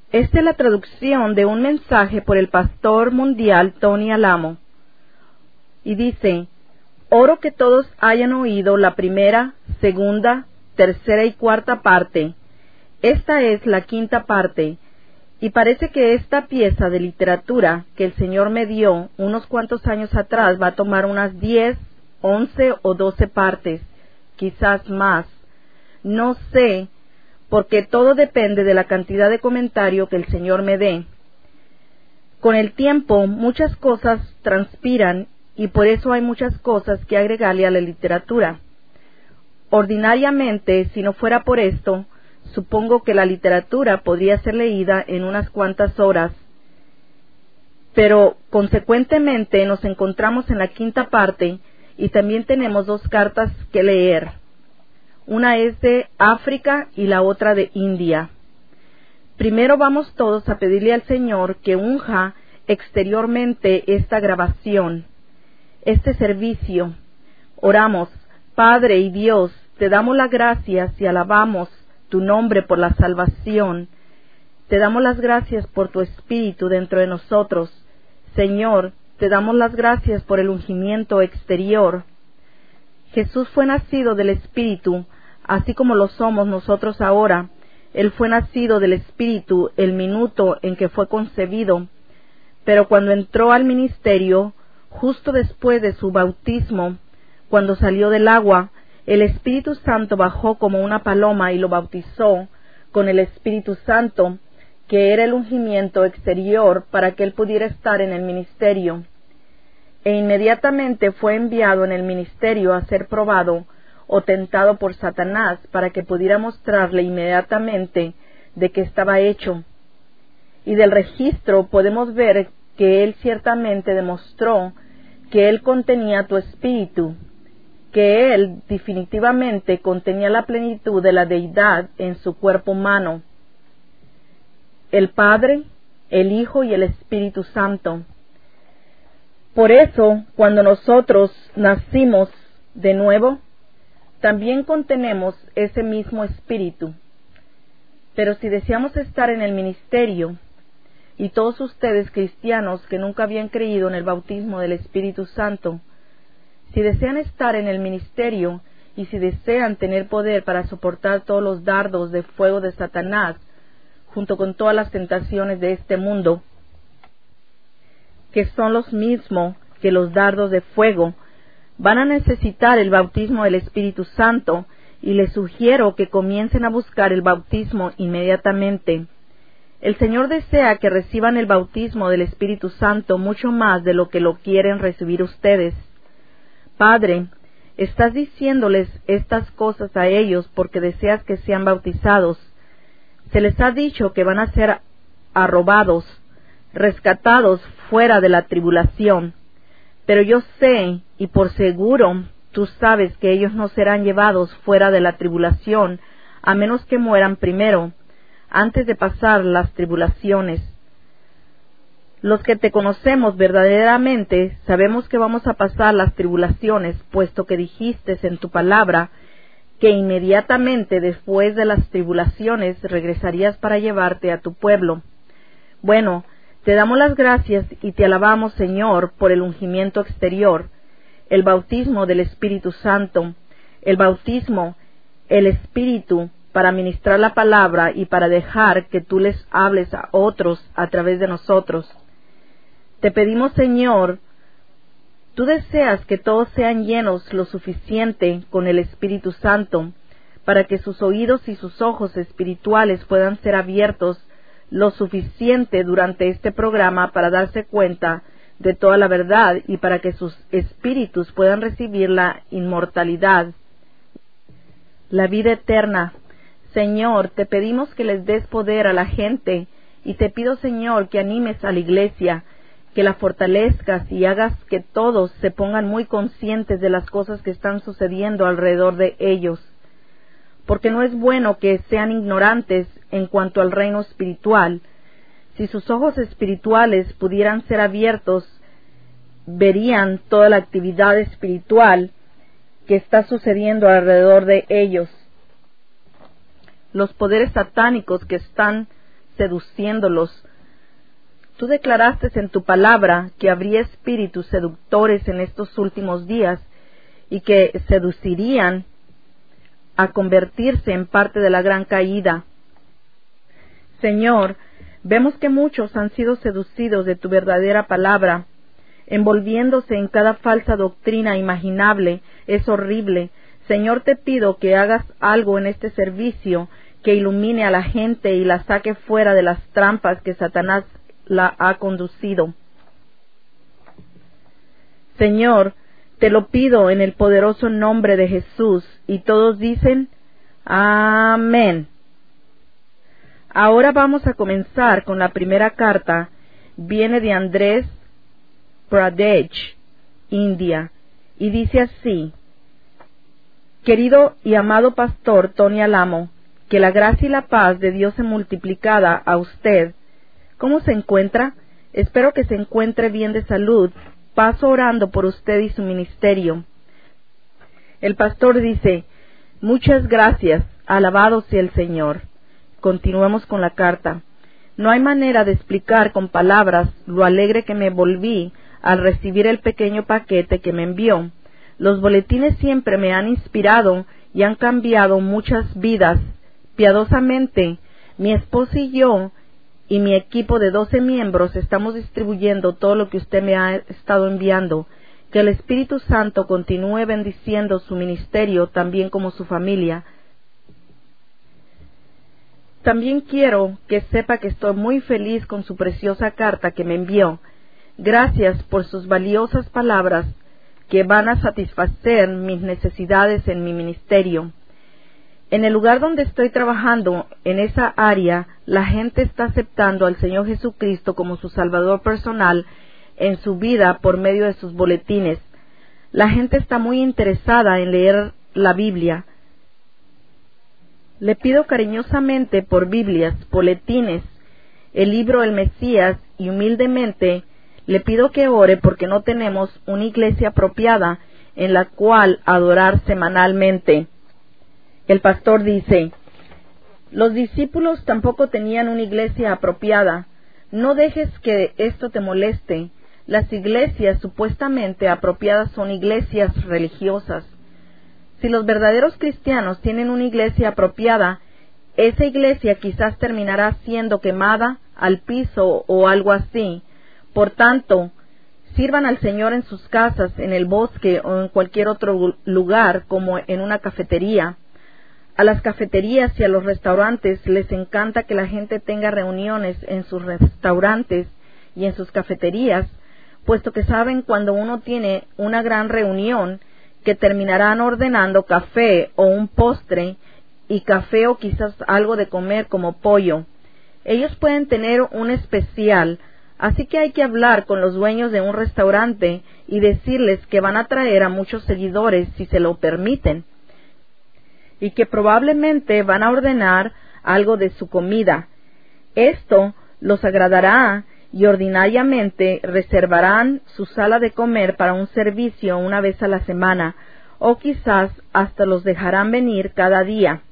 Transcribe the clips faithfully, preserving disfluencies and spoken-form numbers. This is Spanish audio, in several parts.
Esta es la traducción de un mensaje por el pastor mundial Tony Alamo. Y dice: oro que todos hayan oído la primera, segunda, tercera y cuarta parte. Esta es la quinta parte, y parece que esta pieza de literatura que el Señor me dio unos cuantos años atrás va a tomar unas diez, once o doce partes, quizás más. No sé, porque todo depende de la cantidad de comentario que el Señor me dé. Con el tiempo muchas cosas transpiran y por eso hay muchas cosas que agregarle a la literatura. Ordinariamente, si no fuera por esto, supongo que la literatura podría ser leída en unas cuantas horas. Pero, consecuentemente, nos encontramos en la quinta parte y también tenemos dos cartas que leer. Una es de África y la otra de India. Primero vamos todos a pedirle al Señor que unja exteriormente esta grabación, este servicio. Oramos: Padre y Dios, te damos las gracias y alabamos tu nombre por la salvación. Te damos las gracias por tu Espíritu dentro de nosotros. Señor, te damos las gracias por el ungimiento exterior. Jesús fue nacido del Espíritu, así como lo somos nosotros ahora. Él fue nacido del Espíritu el minuto en que fue concebido, pero cuando entró al ministerio, justo después de su bautismo, cuando salió del agua, el Espíritu Santo bajó como una paloma y lo bautizó con el Espíritu Santo, que era el ungimiento exterior para que él pudiera estar en el ministerio. E inmediatamente fue enviado en el ministerio a ser probado o tentado por Satanás para que pudiera mostrarle inmediatamente de qué estaba hecho. Y del registro podemos ver que él ciertamente demostró que él contenía tu espíritu, que él definitivamente contenía la plenitud de la deidad en su cuerpo humano, el Padre, el Hijo y el Espíritu Santo. Por eso, cuando nosotros nacimos de nuevo, también contenemos ese mismo espíritu. Pero si deseamos estar en el ministerio, y todos ustedes cristianos que nunca habían creído en el bautismo del Espíritu Santo, si desean estar en el ministerio y si desean tener poder para soportar todos los dardos de fuego de Satanás, junto con todas las tentaciones de este mundo, que son los mismos que los dardos de fuego, van a necesitar el bautismo del Espíritu Santo, y les sugiero que comiencen a buscar el bautismo inmediatamente. El Señor desea que reciban el bautismo del Espíritu Santo mucho más de lo que lo quieren recibir ustedes. Padre, estás diciéndoles estas cosas a ellos porque deseas que sean bautizados. Se les ha dicho que van a ser arrobados, rescatados fuera de la tribulación. Pero yo sé, y por seguro, tú sabes que ellos no serán llevados fuera de la tribulación, a menos que mueran primero, antes de pasar las tribulaciones. Los que te conocemos verdaderamente sabemos que vamos a pasar las tribulaciones, puesto que dijiste en tu palabra que inmediatamente después de las tribulaciones regresarías para llevarte a tu pueblo. Bueno, te damos las gracias y te alabamos, Señor, por el ungimiento exterior, el bautismo del Espíritu Santo, el bautismo, el Espíritu, para ministrar la palabra y para dejar que tú les hables a otros a través de nosotros. Te pedimos, Señor, tú deseas que todos sean llenos lo suficiente con el Espíritu Santo, para que sus oídos y sus ojos espirituales puedan ser abiertos lo suficiente durante este programa para darse cuenta de toda la verdad y para que sus espíritus puedan recibir la inmortalidad, la vida eterna. Señor, te pedimos que les des poder a la gente y te pido, Señor, que animes a la iglesia, que la fortalezcas y hagas que todos se pongan muy conscientes de las cosas que están sucediendo alrededor de ellos, porque no es bueno que sean ignorantes en cuanto al reino espiritual. Si sus ojos espirituales pudieran ser abiertos, verían toda la actividad espiritual que está sucediendo alrededor de ellos. Los poderes satánicos que están seduciéndolos. Tú declaraste en tu palabra que habría espíritus seductores en estos últimos días y que seducirían a convertirse en parte de la gran caída. Señor, vemos que muchos han sido seducidos de tu verdadera palabra, envolviéndose en cada falsa doctrina imaginable. Es horrible. Señor, te pido que hagas algo en este servicio que ilumine a la gente y la saque fuera de las trampas que Satanás la ha conducido. Señor, te lo pido en el poderoso nombre de Jesús, y todos dicen, amén. Ahora vamos a comenzar con la primera carta. Viene de Andhra Pradesh, India, y dice así: Querido y amado pastor Tony Alamo, que la gracia y la paz de Dios se multiplicada a usted. ¿Cómo se encuentra? Espero que se encuentre bien de salud. Paso orando por usted y su ministerio. El pastor dice: muchas gracias, alabado sea el Señor. Continuemos con la carta. No hay manera de explicar con palabras lo alegre que me volví al recibir el pequeño paquete que me envió. Los boletines siempre me han inspirado y han cambiado muchas vidas. Piadosamente, mi esposa y yo y mi equipo de doce miembros estamos distribuyendo todo lo que usted me ha estado enviando. Que el Espíritu Santo continúe bendiciendo su ministerio, también como su familia. También quiero que sepa que estoy muy feliz con su preciosa carta que me envió. Gracias por sus valiosas palabras que van a satisfacer mis necesidades en mi ministerio. En el lugar donde estoy trabajando, en esa área, la gente está aceptando al Señor Jesucristo como su Salvador personal en su vida por medio de sus boletines. La gente está muy interesada en leer la Biblia. Le pido cariñosamente por Biblias, boletines, el libro El Mesías, y humildemente le pido que ore porque no tenemos una iglesia apropiada en la cual adorar semanalmente. El pastor dice: los discípulos tampoco tenían una iglesia apropiada. No dejes que esto te moleste. Las iglesias supuestamente apropiadas son iglesias religiosas. Si los verdaderos cristianos tienen una iglesia apropiada, esa iglesia quizás terminará siendo quemada al piso o algo así. Por tanto, sirvan al Señor en sus casas, en el bosque o en cualquier otro lugar, como en una cafetería. A las cafeterías y a los restaurantes les encanta que la gente tenga reuniones en sus restaurantes y en sus cafeterías, puesto que saben cuando uno tiene una gran reunión que terminarán ordenando café o un postre, y café o quizás algo de comer como pollo. Ellos pueden tener un especial, así que hay que hablar con los dueños de un restaurante y decirles que van a traer a muchos seguidores si se lo permiten, y que probablemente van a ordenar algo de su comida. Esto los agradará y ordinariamente reservarán su sala de comer para un servicio una vez a la semana, o quizás hasta los dejarán venir cada día.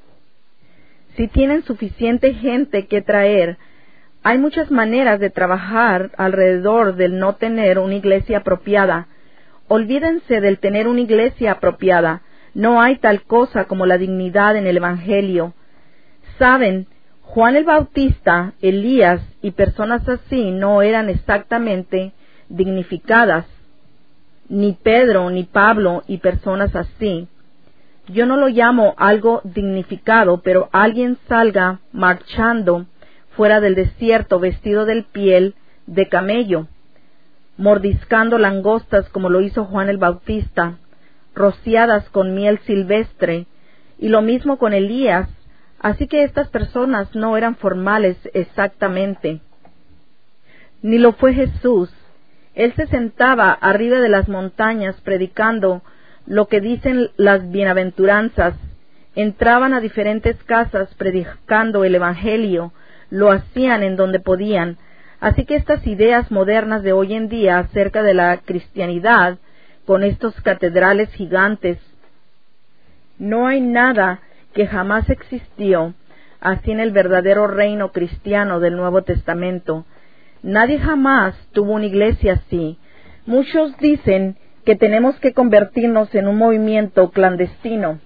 Si tienen suficiente gente que traer, hay muchas maneras de trabajar alrededor del no tener una iglesia apropiada. Olvídense del tener una iglesia apropiada. No hay tal cosa como la dignidad en el Evangelio. Saben, Juan el Bautista, Elías y personas así no eran exactamente dignificadas, ni Pedro, ni Pablo y personas así. Yo no lo llamo algo dignificado, pero alguien salga marchando fuera del desierto vestido de piel de camello, mordiscando langostas como lo hizo Juan el Bautista, rociadas con miel silvestre, y lo mismo con Elías. Así que estas personas no eran formales exactamente. Ni lo fue Jesús. Él se sentaba arriba de las montañas predicando lo que dicen las bienaventuranzas. Entraban a diferentes casas predicando el Evangelio. Lo hacían en donde podían. Así que estas ideas modernas de hoy en día acerca de la cristianidad, con estos catedrales gigantes, no hay nada que jamás existió. así en el verdadero reino cristiano del Nuevo Testamento. Nadie jamás tuvo una iglesia así. Muchos dicen que tenemos que convertirnos en un movimiento clandestino.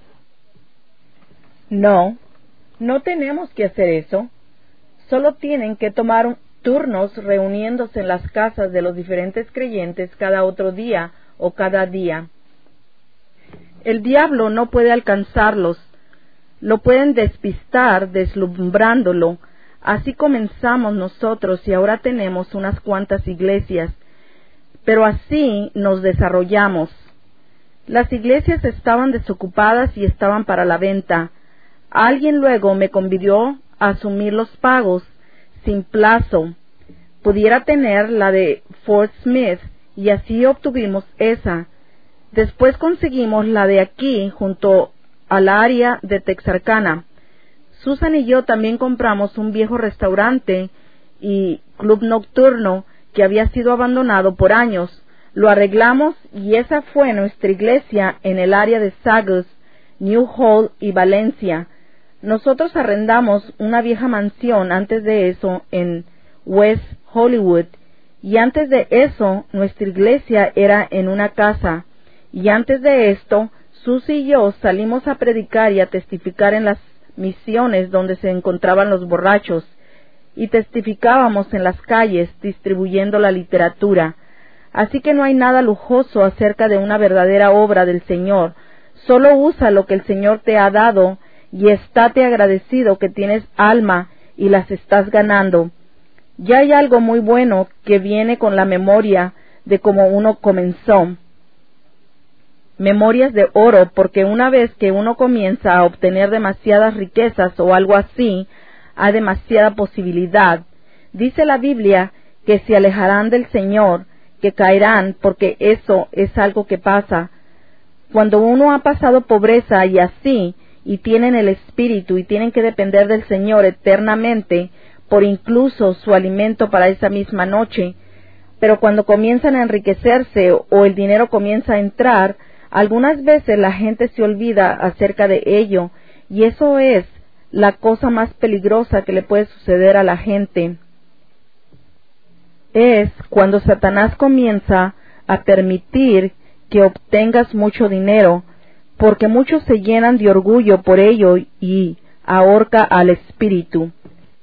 No, no tenemos que hacer eso. Solo tienen que tomar turnos reuniéndose en las casas de los diferentes creyentes cada otro día o cada día. El diablo no puede alcanzarlos. Lo pueden despistar deslumbrándolo. Así comenzamos nosotros y ahora tenemos unas cuantas iglesias, pero así nos desarrollamos. Las iglesias estaban desocupadas y estaban para la venta. Alguien luego me convidó a asumir los pagos sin plazo. Pudiera tener la de Fort Smith y así obtuvimos esa. Después conseguimos la de aquí junto al área de Texarkana. Susan y yo también compramos un viejo restaurante y club nocturno que había sido abandonado por años. Lo arreglamos y esa fue nuestra iglesia en el área de Saugus, New Hall y Valencia. Nosotros arrendamos una vieja mansión antes de eso en West Hollywood, y antes de eso nuestra iglesia era en una casa, y antes de esto Susie y yo salimos a predicar y a testificar en las misiones donde se encontraban los borrachos, y testificábamos en las calles distribuyendo la literatura. Así que no hay nada lujoso acerca de una verdadera obra del Señor. Solo usa lo que el Señor te ha dado y estate agradecido que tienes alma y las estás ganando. Ya hay algo muy bueno que viene con la memoria de cómo uno comenzó. Memorias de oro, porque una vez que uno comienza a obtener demasiadas riquezas o algo así, hay demasiada posibilidad. Dice la Biblia que se alejarán del Señor, que caerán, porque eso es algo que pasa. Cuando uno ha pasado pobreza y así, y tienen el Espíritu y tienen que depender del Señor eternamente, por incluso su alimento para esa misma noche, pero cuando comienzan a enriquecerse o el dinero comienza a entrar, algunas veces la gente se olvida acerca de ello, y eso es la cosa más peligrosa que le puede suceder a la gente. Es cuando Satanás comienza a permitir que obtengas mucho dinero, porque muchos se llenan de orgullo por ello y ahorca al espíritu.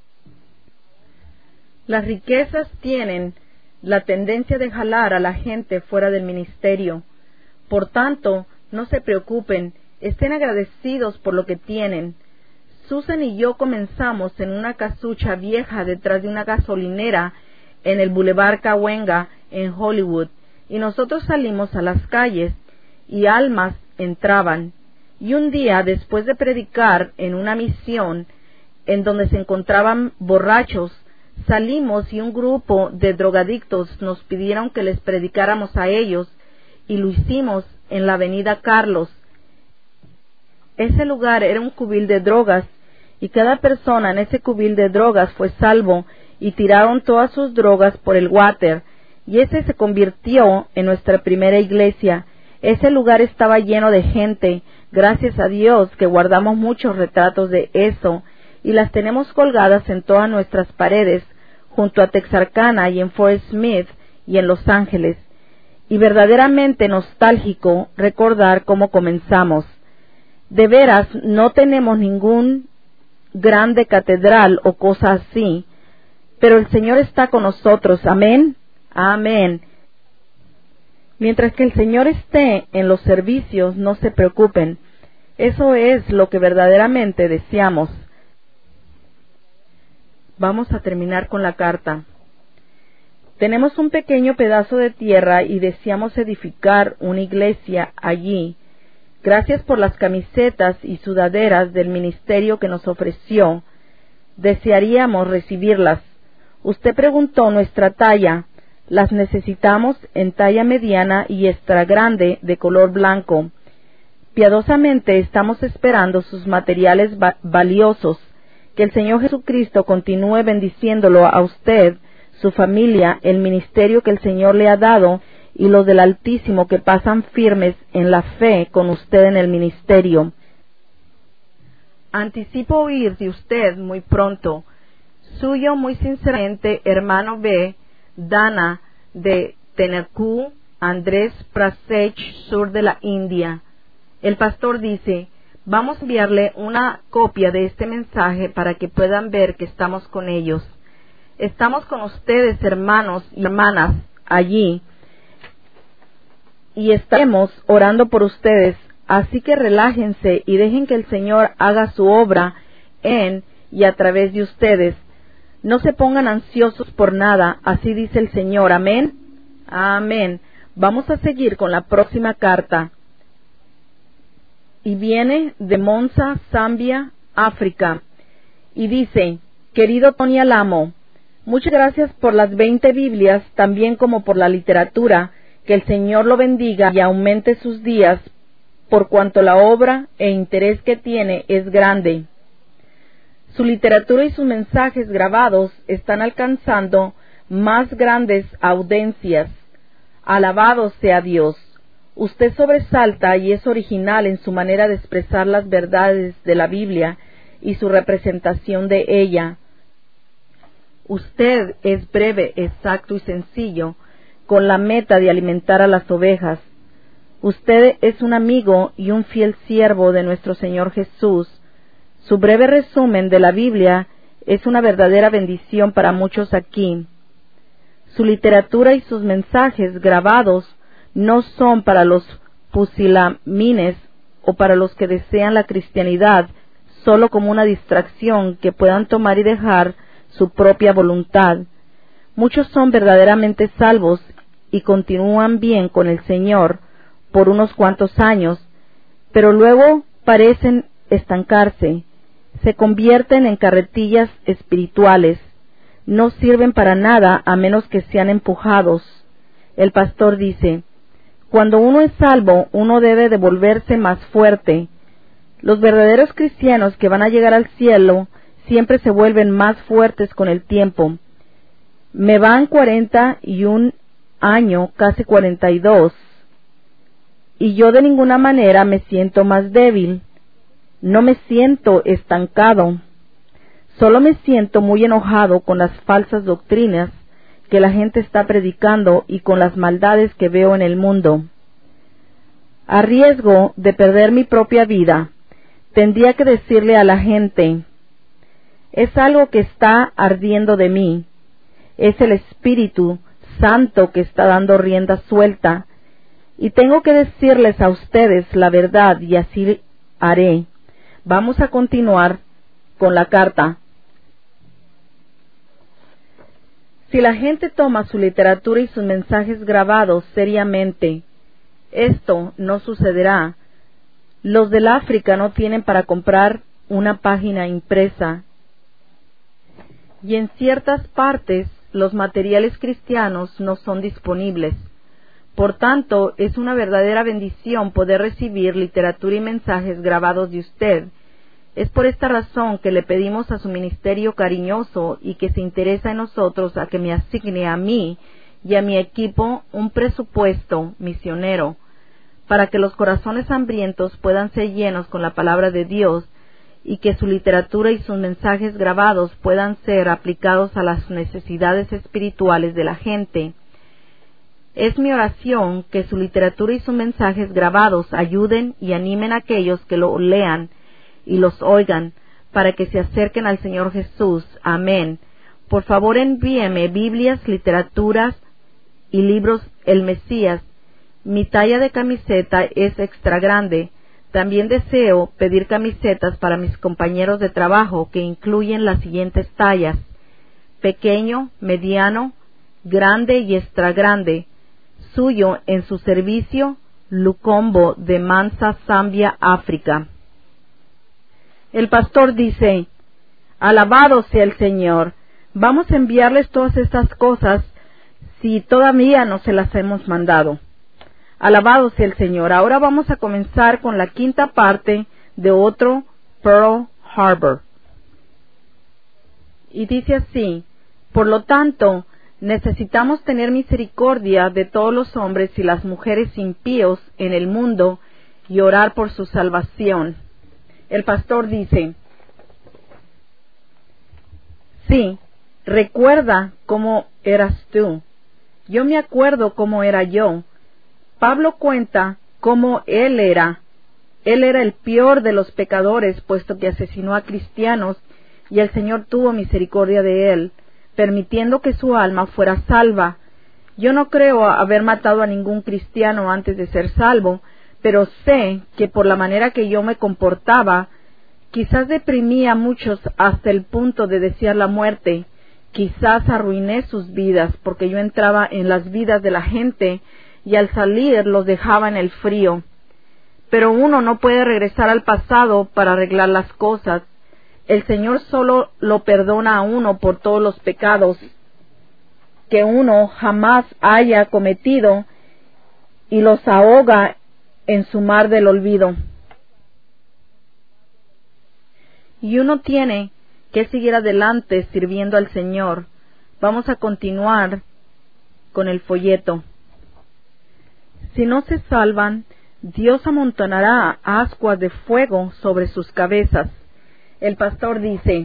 Las riquezas tienen la tendencia de jalar a la gente fuera del ministerio. Por tanto, no se preocupen, estén agradecidos por lo que tienen. Susan y yo comenzamos en una casucha vieja detrás de una gasolinera en el Boulevard Cahuenga, en Hollywood, y nosotros salimos a las calles, y almas entraban. Y un día, después de predicar en una misión, en donde se encontraban borrachos, salimos y un grupo de drogadictos nos pidieron que les predicáramos a ellos, y lo hicimos en la avenida Carlos. Ese lugar era un cubil de drogas, y cada persona en ese cubil de drogas fue salvo, y tiraron todas sus drogas por el water, y ese se convirtió en nuestra primera iglesia. Ese lugar estaba lleno de gente, gracias a Dios que guardamos muchos retratos de eso, y las tenemos colgadas en todas nuestras paredes, junto a Texarkana y en Fort Smith y en Los Ángeles. Y verdaderamente nostálgico recordar cómo comenzamos. De veras, no tenemos ningún grande catedral o cosa así, pero el Señor está con nosotros. Amén. Amén. Mientras que el Señor esté en los servicios, no se preocupen. Eso es lo que verdaderamente deseamos. Vamos a terminar con la carta. Tenemos un pequeño pedazo de tierra y deseamos edificar una iglesia allí. Gracias por las camisetas y sudaderas del ministerio que nos ofreció. Desearíamos recibirlas. Usted preguntó nuestra talla. Las necesitamos en talla mediana y extra grande de color blanco. Piadosamente estamos esperando sus materiales va- valiosos. Que el Señor Jesucristo continúe bendiciéndolo a usted, su familia, el ministerio que el Señor le ha dado y los del Altísimo que pasan firmes en la fe con usted en el ministerio. Anticipo oír de usted muy pronto. Suyo muy sinceramente, hermano B. Dana de Tenecú, Andrés Pradesh, sur de la India. El pastor dice: vamos a enviarle una copia de este mensaje para que puedan ver que estamos con ellos. Estamos con ustedes, hermanos y hermanas, allí, y estaremos orando por ustedes. Así que relájense y dejen que el Señor haga su obra en y a través de ustedes. No se pongan ansiosos por nada, así dice el Señor. Amén. Amén. Vamos a seguir con la próxima carta. Y viene de Monza, Zambia, África. Y dice: querido Tony Alamo, muchas gracias por las veinte Biblias, también como por la literatura. Que el Señor lo bendiga y aumente sus días, por cuanto la obra e interés que tiene es grande. Su literatura y sus mensajes grabados están alcanzando más grandes audiencias. Alabado sea Dios. Usted sobresalta y es original en su manera de expresar las verdades de la Biblia y su representación de ella. Usted es breve, exacto y sencillo, con la meta de alimentar a las ovejas. Usted es un amigo y un fiel siervo de nuestro Señor Jesús. Su breve resumen de la Biblia es una verdadera bendición para muchos aquí. Su literatura y sus mensajes grabados no son para los pusilánimes o para los que desean la cristianidad solo como una distracción que puedan tomar y dejar su propia voluntad. Muchos son verdaderamente salvos y continúan bien con el Señor por unos cuantos años, pero luego parecen estancarse, se convierten en carretillas espirituales, no sirven para nada a menos que sean empujados. El pastor dice: cuando uno es salvo, uno debe de volverse más fuerte. Los verdaderos cristianos que van a llegar al cielo siempre se vuelven más fuertes con el tiempo. Me van cuarenta y un año, casi cuarenta y dos, y yo de ninguna manera me siento más débil. No me siento estancado. Solo me siento muy enojado con las falsas doctrinas que la gente está predicando y con las maldades que veo en el mundo. A riesgo de perder mi propia vida, tendría que decirle a la gente: es algo que está ardiendo de mí. Es el Espíritu Santo que está dando rienda suelta. Y tengo que decirles a ustedes la verdad, y así haré. Vamos a continuar con la carta. Si la gente toma su literatura y sus mensajes grabados seriamente, esto no sucederá. Los del África no tienen para comprar una página impresa, y en ciertas partes los materiales cristianos no son disponibles. Por tanto, es una verdadera bendición poder recibir literatura y mensajes grabados de usted. Es por esta razón que le pedimos a su ministerio cariñoso y que se interesa en nosotros a que me asigne a mí y a mi equipo un presupuesto misionero, para que los corazones hambrientos puedan ser llenos con la palabra de Dios y que su literatura y sus mensajes grabados puedan ser aplicados a las necesidades espirituales de la gente. Es mi oración que su literatura y sus mensajes grabados ayuden y animen a aquellos que lo lean y los oigan para que se acerquen al Señor Jesús. Amén. Por favor, envíeme Biblias, literaturas y libros El Mesías. Mi talla de camiseta es extra grande. También deseo pedir camisetas para mis compañeros de trabajo que incluyen las siguientes tallas: pequeño, mediano, grande y extra grande. Suyo en su servicio, Lukombo de Mansa, Zambia, África. El pastor dice: alabado sea el Señor. Vamos a enviarles todas estas cosas si todavía no se las hemos mandado. Alabado sea el Señor. Ahora vamos a comenzar con la quinta parte de otro Pearl Harbor. Y dice así: por lo tanto, necesitamos tener misericordia de todos los hombres y las mujeres impíos en el mundo y orar por su salvación. El pastor dice: Sí, recuerda cómo eras tú. Yo me acuerdo cómo era yo. Pablo cuenta cómo él era. Él era el peor de los pecadores, puesto que asesinó a cristianos, y el Señor tuvo misericordia de él, permitiendo que su alma fuera salva. Yo no creo haber matado a ningún cristiano antes de ser salvo, pero sé que por la manera que yo me comportaba, quizás deprimí a muchos hasta el punto de desear la muerte. Quizás arruiné sus vidas, porque yo entraba en las vidas de la gente y al salir los dejaba en el frío. Pero uno no puede regresar al pasado para arreglar las cosas. El Señor solo lo perdona a uno por todos los pecados que uno jamás haya cometido y los ahoga en su mar del olvido. Y uno tiene que seguir adelante sirviendo al Señor. Vamos a continuar con el folleto. Si no se salvan, Dios amontonará ascuas de fuego sobre sus cabezas. El pastor dice: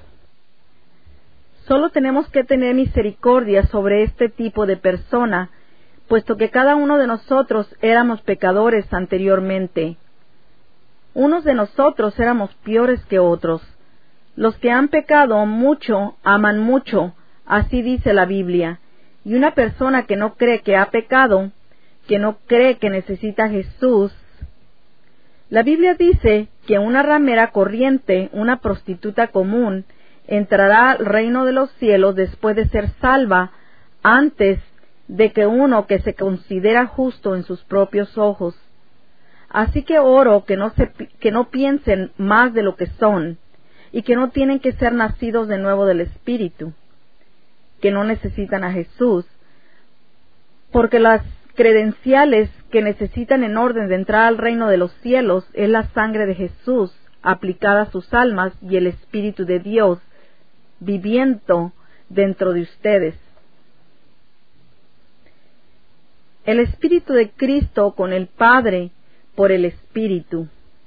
solo tenemos que tener misericordia sobre este tipo de persona, puesto que cada uno de nosotros éramos pecadores anteriormente. Unos de nosotros éramos peores que otros. Los que han pecado mucho aman mucho, así dice la Biblia. Y una persona que no cree que ha pecado, que no cree que necesita a Jesús, la Biblia dice que una ramera corriente, una prostituta común, entrará al reino de los cielos después de ser salva, antes de que uno que se considera justo en sus propios ojos. Así que oro que no, se, que no piensen más de lo que son, y que no tienen que ser nacidos de nuevo del Espíritu, que no necesitan a Jesús, porque las credenciales que necesitan en orden de entrar al reino de los cielos es la sangre de Jesús aplicada a sus almas y el Espíritu de Dios viviendo dentro de ustedes. El Espíritu de Cristo con el Padre por el Espíritu.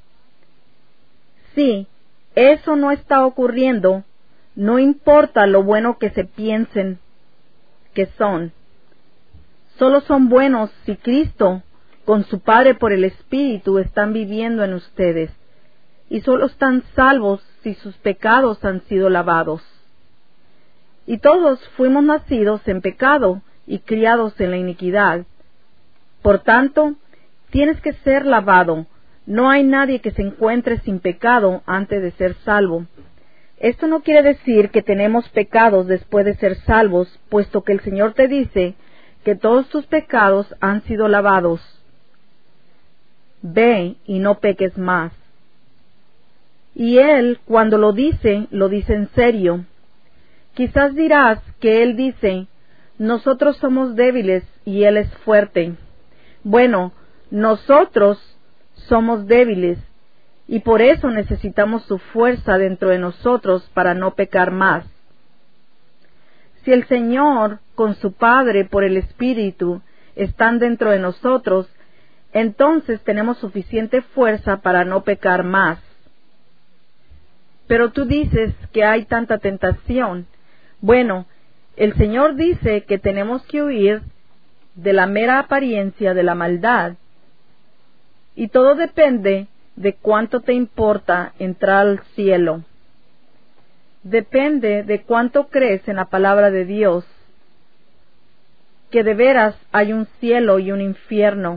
Sí, eso no está ocurriendo, no importa lo bueno que se piensen que son. Solo son buenos si Cristo, con su Padre por el Espíritu, están viviendo en ustedes. Y solo están salvos si sus pecados han sido lavados. Y todos fuimos nacidos en pecado y criados en la iniquidad. Por tanto, tienes que ser lavado. No hay nadie que se encuentre sin pecado antes de ser salvo. Esto no quiere decir que tenemos pecados después de ser salvos, puesto que el Señor te dice que todos tus pecados han sido lavados. Ve y no peques más. Y Él, cuando lo dice, lo dice en serio. Quizás dirás que Él dice, nosotros somos débiles y Él es fuerte. Bueno, nosotros somos débiles y por eso necesitamos su fuerza dentro de nosotros para no pecar más. Si el Señor, con su Padre por el Espíritu, están dentro de nosotros, entonces tenemos suficiente fuerza para no pecar más. Pero tú dices que hay tanta tentación. Bueno, el Señor dice que tenemos que huir de la mera apariencia de la maldad. Y todo depende de cuánto te importa entrar al cielo. Depende de cuánto crees en la palabra de Dios, que de veras hay un cielo y un infierno.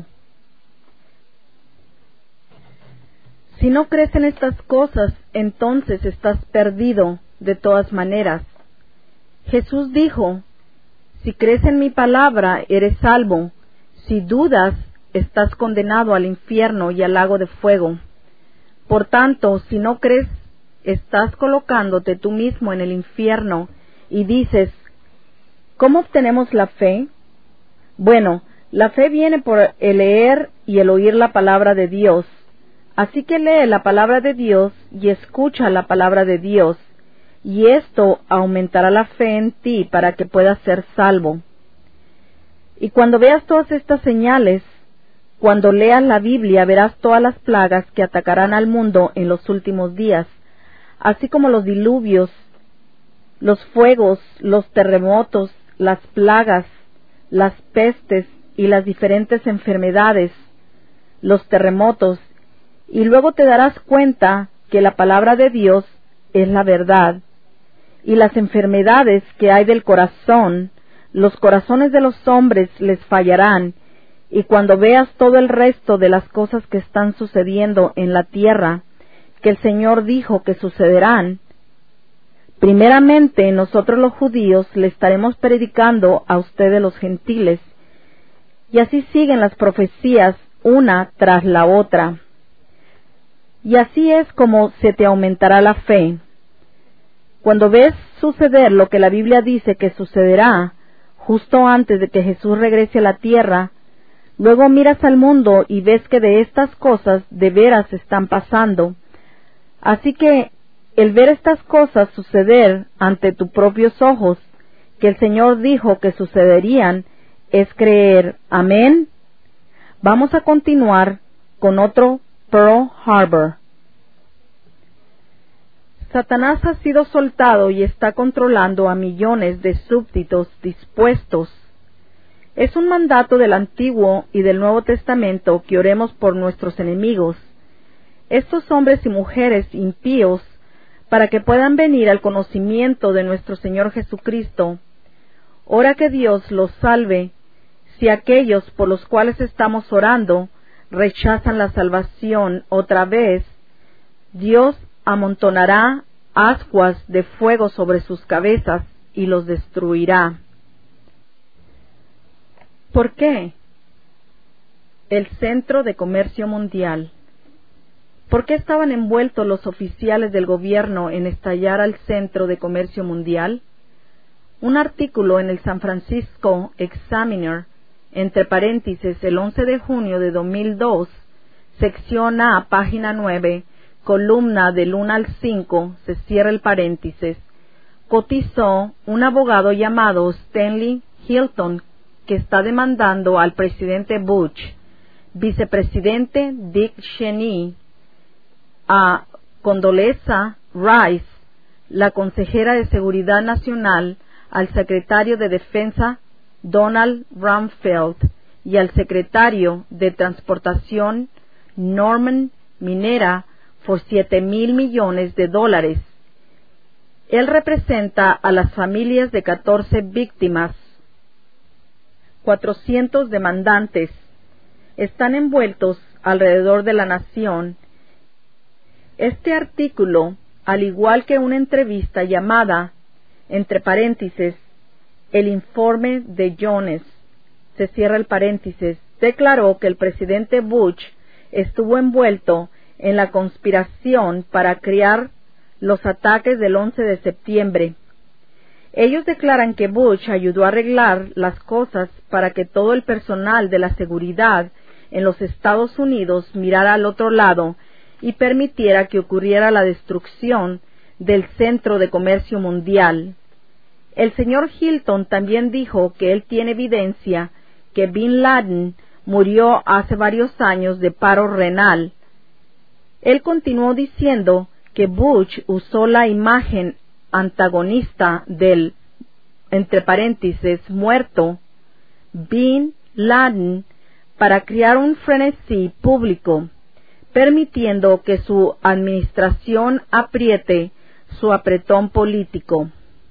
Si no crees en estas cosas, entonces estás perdido de todas maneras. Jesús dijo, si crees en mi palabra, eres salvo. Si dudas, estás condenado al infierno y al lago de fuego. Por tanto, si no crees, estás colocándote tú mismo en el infierno y dices, ¿cómo obtenemos la fe? Bueno, la fe viene por el leer y el oír la palabra de Dios. Así que lee la palabra de Dios y escucha la palabra de Dios, y esto aumentará la fe en ti para que puedas ser salvo. Y cuando veas todas estas señales, cuando leas la Biblia, verás todas las plagas que atacarán al mundo en los últimos días, así como los diluvios los fuegos, los terremotos, las plagas, las pestes y las diferentes enfermedades, los terremotos, y luego te darás cuenta que la palabra de Dios es la verdad, y las enfermedades que hay del corazón, los corazones de los hombres les fallarán, y cuando veas todo el resto de las cosas que están sucediendo en la tierra, que el Señor dijo que sucederán, primeramente nosotros los judíos le estaremos predicando a ustedes los gentiles, y así siguen las profecías una tras la otra. Y así es como se te aumentará la fe. Cuando ves suceder lo que la Biblia dice que sucederá, justo antes de que Jesús regrese a la tierra, luego miras al mundo y ves que de estas cosas de veras están pasando. Así que el ver estas cosas suceder ante tus propios ojos, que el Señor dijo que sucederían, es creer. Amén. Vamos a continuar con otro Pearl Harbor. Satanás ha sido soltado y está controlando a millones de súbditos dispuestos. Es un mandato del Antiguo y del Nuevo Testamento que oremos por nuestros enemigos, estos hombres y mujeres impíos, para que puedan venir al conocimiento de nuestro Señor Jesucristo. Ora que Dios los salve si aquellos por los cuales estamos orando rechazan la salvación otra vez. Dios amontonará ascuas de fuego sobre sus cabezas y los destruirá. ¿Por qué? El Centro de Comercio Mundial. ¿Por qué estaban envueltos los oficiales del gobierno en estallar al Centro de Comercio Mundial? Un artículo en el San Francisco Examiner, entre paréntesis, el once de junio de dos mil dos, sección A, página nueve, columna del uno al cinco, se cierra el paréntesis, cotizó un abogado llamado Stanley Hilton, que está demandando al presidente Bush, vicepresidente Dick Cheney, a Condoleezza Rice, la consejera de Seguridad Nacional, al secretario de Defensa Donald Rumsfeld y al secretario de Transportación Norman Minera por siete mil millones de dólares. Él representa a las familias de catorce víctimas. cuatrocientos demandantes están envueltos alrededor de la nación. Este artículo, al igual que una entrevista llamada, entre paréntesis, el informe de Jones, se cierra el paréntesis, declaró que el presidente Bush estuvo envuelto en la conspiración para crear los ataques del once de septiembre. Ellos declaran que Bush ayudó a arreglar las cosas para que todo el personal de la seguridad en los Estados Unidos mirara al otro lado y permitiera que ocurriera la destrucción del Centro de Comercio Mundial. El señor Hilton también dijo que él tiene evidencia que Bin Laden murió hace varios años de paro renal. Él continuó diciendo que Bush usó la imagen antagonista del, entre paréntesis, muerto, Bin Laden, para crear un frenesí público, permitiendo que su administración apriete su apretón político.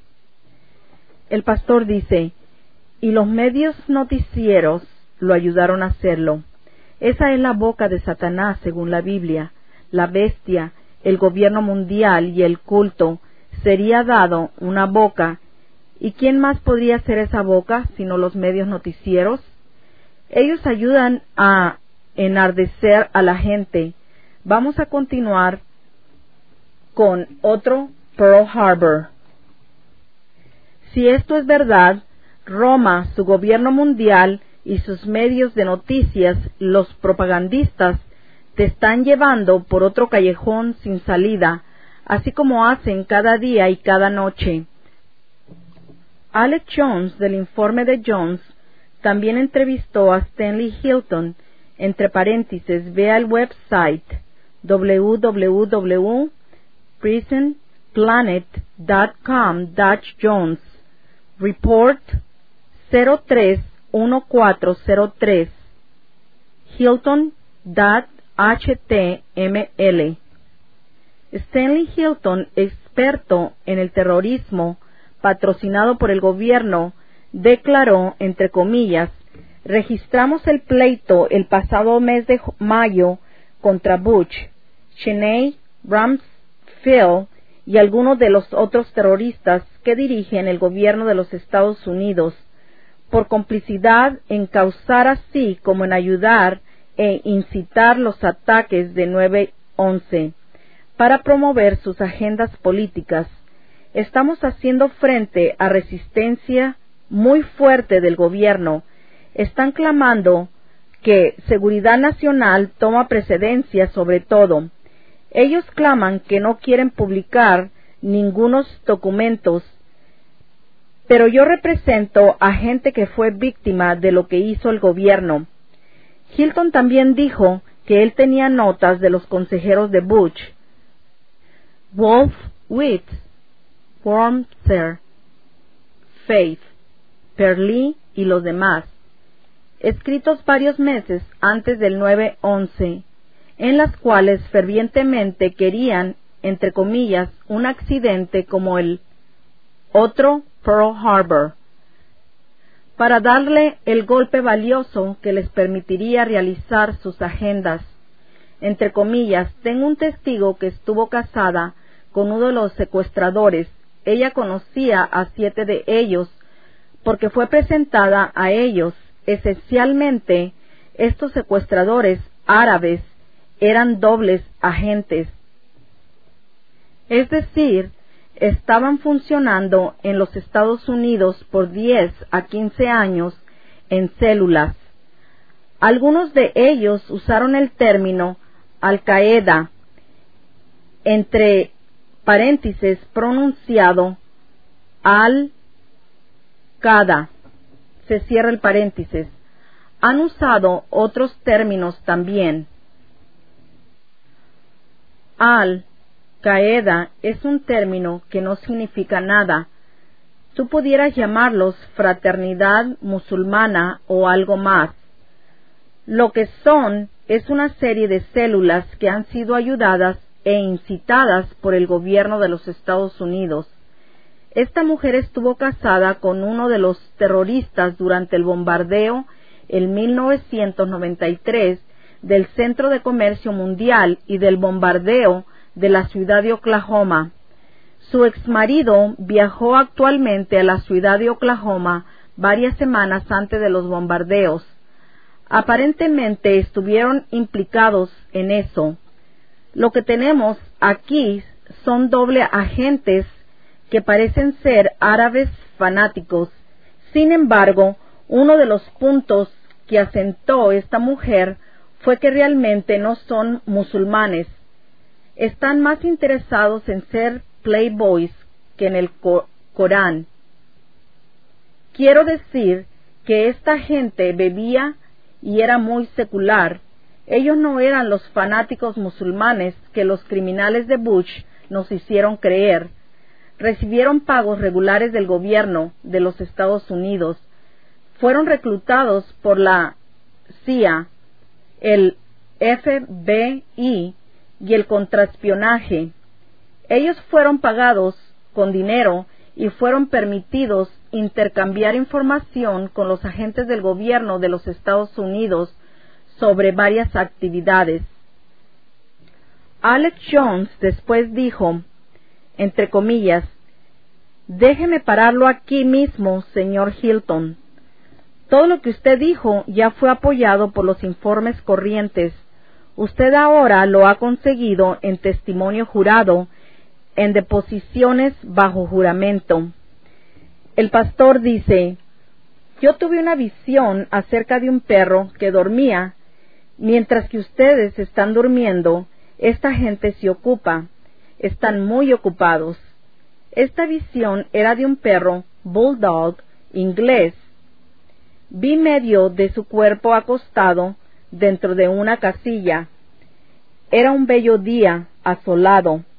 El pastor dice, y los medios noticieros lo ayudaron a hacerlo. Esa es la boca de Satanás según la Biblia. La bestia, el gobierno mundial y el culto sería dado una boca. ¿Y quién más podría ser esa boca sino los medios noticieros? Ellos ayudan a enardecer a la gente. Vamos a continuar con otro Pearl Harbor. Si esto es verdad, Roma, su gobierno mundial y sus medios de noticias, los propagandistas, te están llevando por otro callejón sin salida, así como hacen cada día y cada noche. Alex Jones, del informe de Jones, también entrevistó a Stanley Hilton, entre paréntesis, vea el website w w w punto prison planet punto com slash jones, report cero tres uno cuatro cero tres, hilton punto h t m l. Stanley Hilton, experto en el terrorismo patrocinado por el gobierno, declaró, entre comillas, registramos el pleito el pasado mes de mayo contra Bush, Cheney, Rumsfeld y algunos de los otros terroristas que dirigen el gobierno de los Estados Unidos, por complicidad en causar así como en ayudar e incitar los ataques de nueve once para promover sus agendas políticas. Estamos haciendo frente a resistencia muy fuerte del gobierno. Están clamando que seguridad nacional toma precedencia sobre todo. Ellos claman que no quieren publicar ningunos documentos, pero yo represento a gente que fue víctima de lo que hizo el gobierno. Hilton también dijo que él tenía notas de los consejeros de Bush, Wolfowitz, Wormser, Faith, Perley y los demás, escritos varios meses antes del nueve once, en las cuales fervientemente querían, entre comillas, un accidente como el otro Pearl Harbor, para darle el golpe valioso que les permitiría realizar sus agendas. Entre comillas, tengo un testigo que estuvo casada con uno de los secuestradores. Ella conocía a siete de ellos porque fue presentada a ellos. Esencialmente, estos secuestradores árabes eran dobles agentes, es decir, estaban funcionando en los Estados Unidos por diez a quince años en células. Algunos de ellos usaron el término Al-Qaeda, entre paréntesis pronunciado Al-Qaeda, se cierra el paréntesis. Han usado otros términos también. Al-Qaeda es un término que no significa nada. Tú pudieras llamarlos fraternidad musulmana o algo más. Lo que son es una serie de células que han sido ayudadas e incitadas por el gobierno de los Estados Unidos. Esta mujer estuvo casada con uno de los terroristas durante el bombardeo en mil novecientos noventa y tres del Centro de Comercio Mundial y del bombardeo de la ciudad de Oklahoma. Su exmarido viajó actualmente a la ciudad de Oklahoma varias semanas antes de los bombardeos. Aparentemente estuvieron implicados en eso. Lo que tenemos aquí son doble agentes que parecen ser árabes fanáticos. Sin embargo, uno de los puntos que asentó esta mujer fue que realmente no son musulmanes. Están más interesados en ser playboys que en el Corán. Quiero decir que esta gente bebía y era muy secular. Ellos no eran los fanáticos musulmanes que los criminales de Bush nos hicieron creer. Recibieron pagos regulares del gobierno de los Estados Unidos. Fueron reclutados por la C I A, el F B I y el contraespionaje. Ellos fueron pagados con dinero y fueron permitidos intercambiar información con los agentes del gobierno de los Estados Unidos sobre varias actividades. Alex Jones después dijo, entre comillas, déjeme pararlo aquí mismo, señor Hilton. Todo lo que usted dijo ya fue apoyado por los informes corrientes. Usted ahora lo ha conseguido en testimonio jurado, en deposiciones bajo juramento. El pastor dice, yo tuve una visión acerca de un perro que dormía. Mientras que ustedes están durmiendo, esta gente se ocupa. Están muy ocupados. Esta visión era de un perro bulldog inglés. Vi medio de su cuerpo acostado dentro de una casilla. Era un bello día, asolado.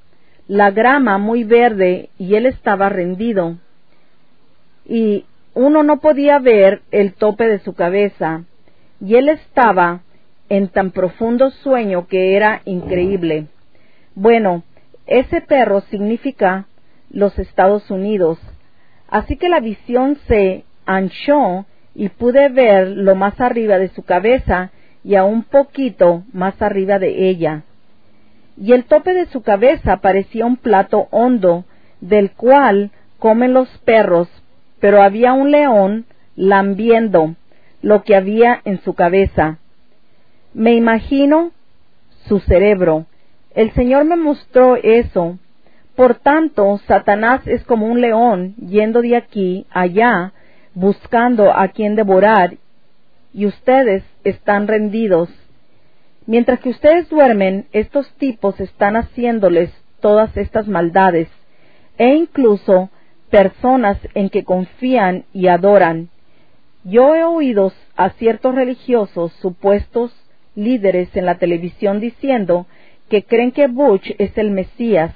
la grama muy verde y él estaba rendido, y uno no podía ver el tope de su cabeza, y él estaba en tan profundo sueño que era increíble. Bueno, ese perro significa los Estados Unidos, así que la visión se anchó y pude ver lo más arriba de su cabeza y a un poquito más arriba de ella. Y el tope de su cabeza parecía un plato hondo, del cual comen los perros, pero había un león lambiendo lo que había en su cabeza. Me imagino su cerebro. El Señor me mostró eso. Por tanto, Satanás es como un león yendo de aquí a allá, buscando a quien devorar, y ustedes están rendidos. Mientras que ustedes duermen, estos tipos están haciéndoles todas estas maldades, e incluso personas en que confían y adoran. Yo he oído a ciertos religiosos, supuestos líderes en la televisión, diciendo que creen que Bush es el Mesías.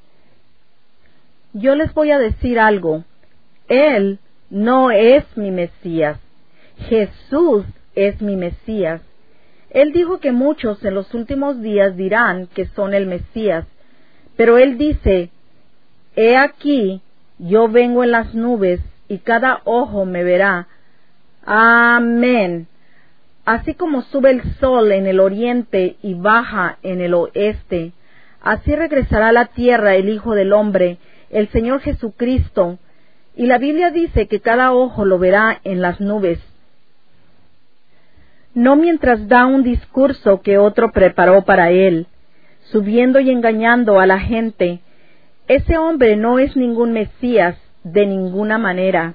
Yo les voy a decir algo. Él no es mi Mesías. Jesús es mi Mesías. Él dijo que muchos en los últimos días dirán que son el Mesías, pero él dice, he aquí, yo vengo en las nubes y cada ojo me verá. Amén. Así como sube el sol en el oriente y baja en el oeste, así regresará a la tierra el Hijo del Hombre, el Señor Jesucristo, y la Biblia dice que cada ojo lo verá en las nubes. No mientras da un discurso que otro preparó para él, subiendo y engañando a la gente. Ese hombre no es ningún Mesías de ninguna manera.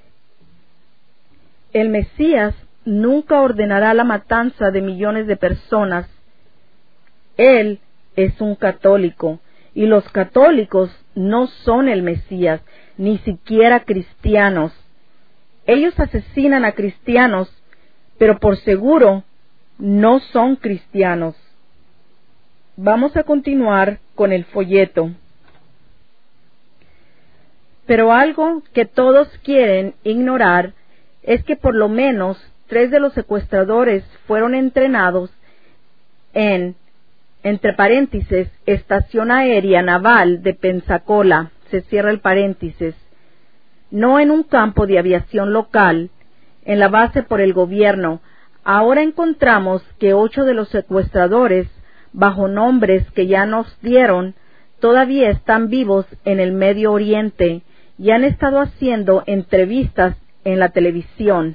El Mesías nunca ordenará la matanza de millones de personas. Él es un católico, y los católicos no son el Mesías, ni siquiera cristianos. Ellos asesinan a cristianos, pero por seguro no son cristianos. Vamos a continuar con el folleto. Pero algo que todos quieren ignorar es que por lo menos tres de los secuestradores fueron entrenados en, entre paréntesis, Estación Aérea Naval de Pensacola, se cierra el paréntesis, no en un campo de aviación local, en la base por el gobierno. Ahora encontramos que ocho de los secuestradores, bajo nombres que ya nos dieron, todavía están vivos en el Medio Oriente y han estado haciendo entrevistas en la televisión.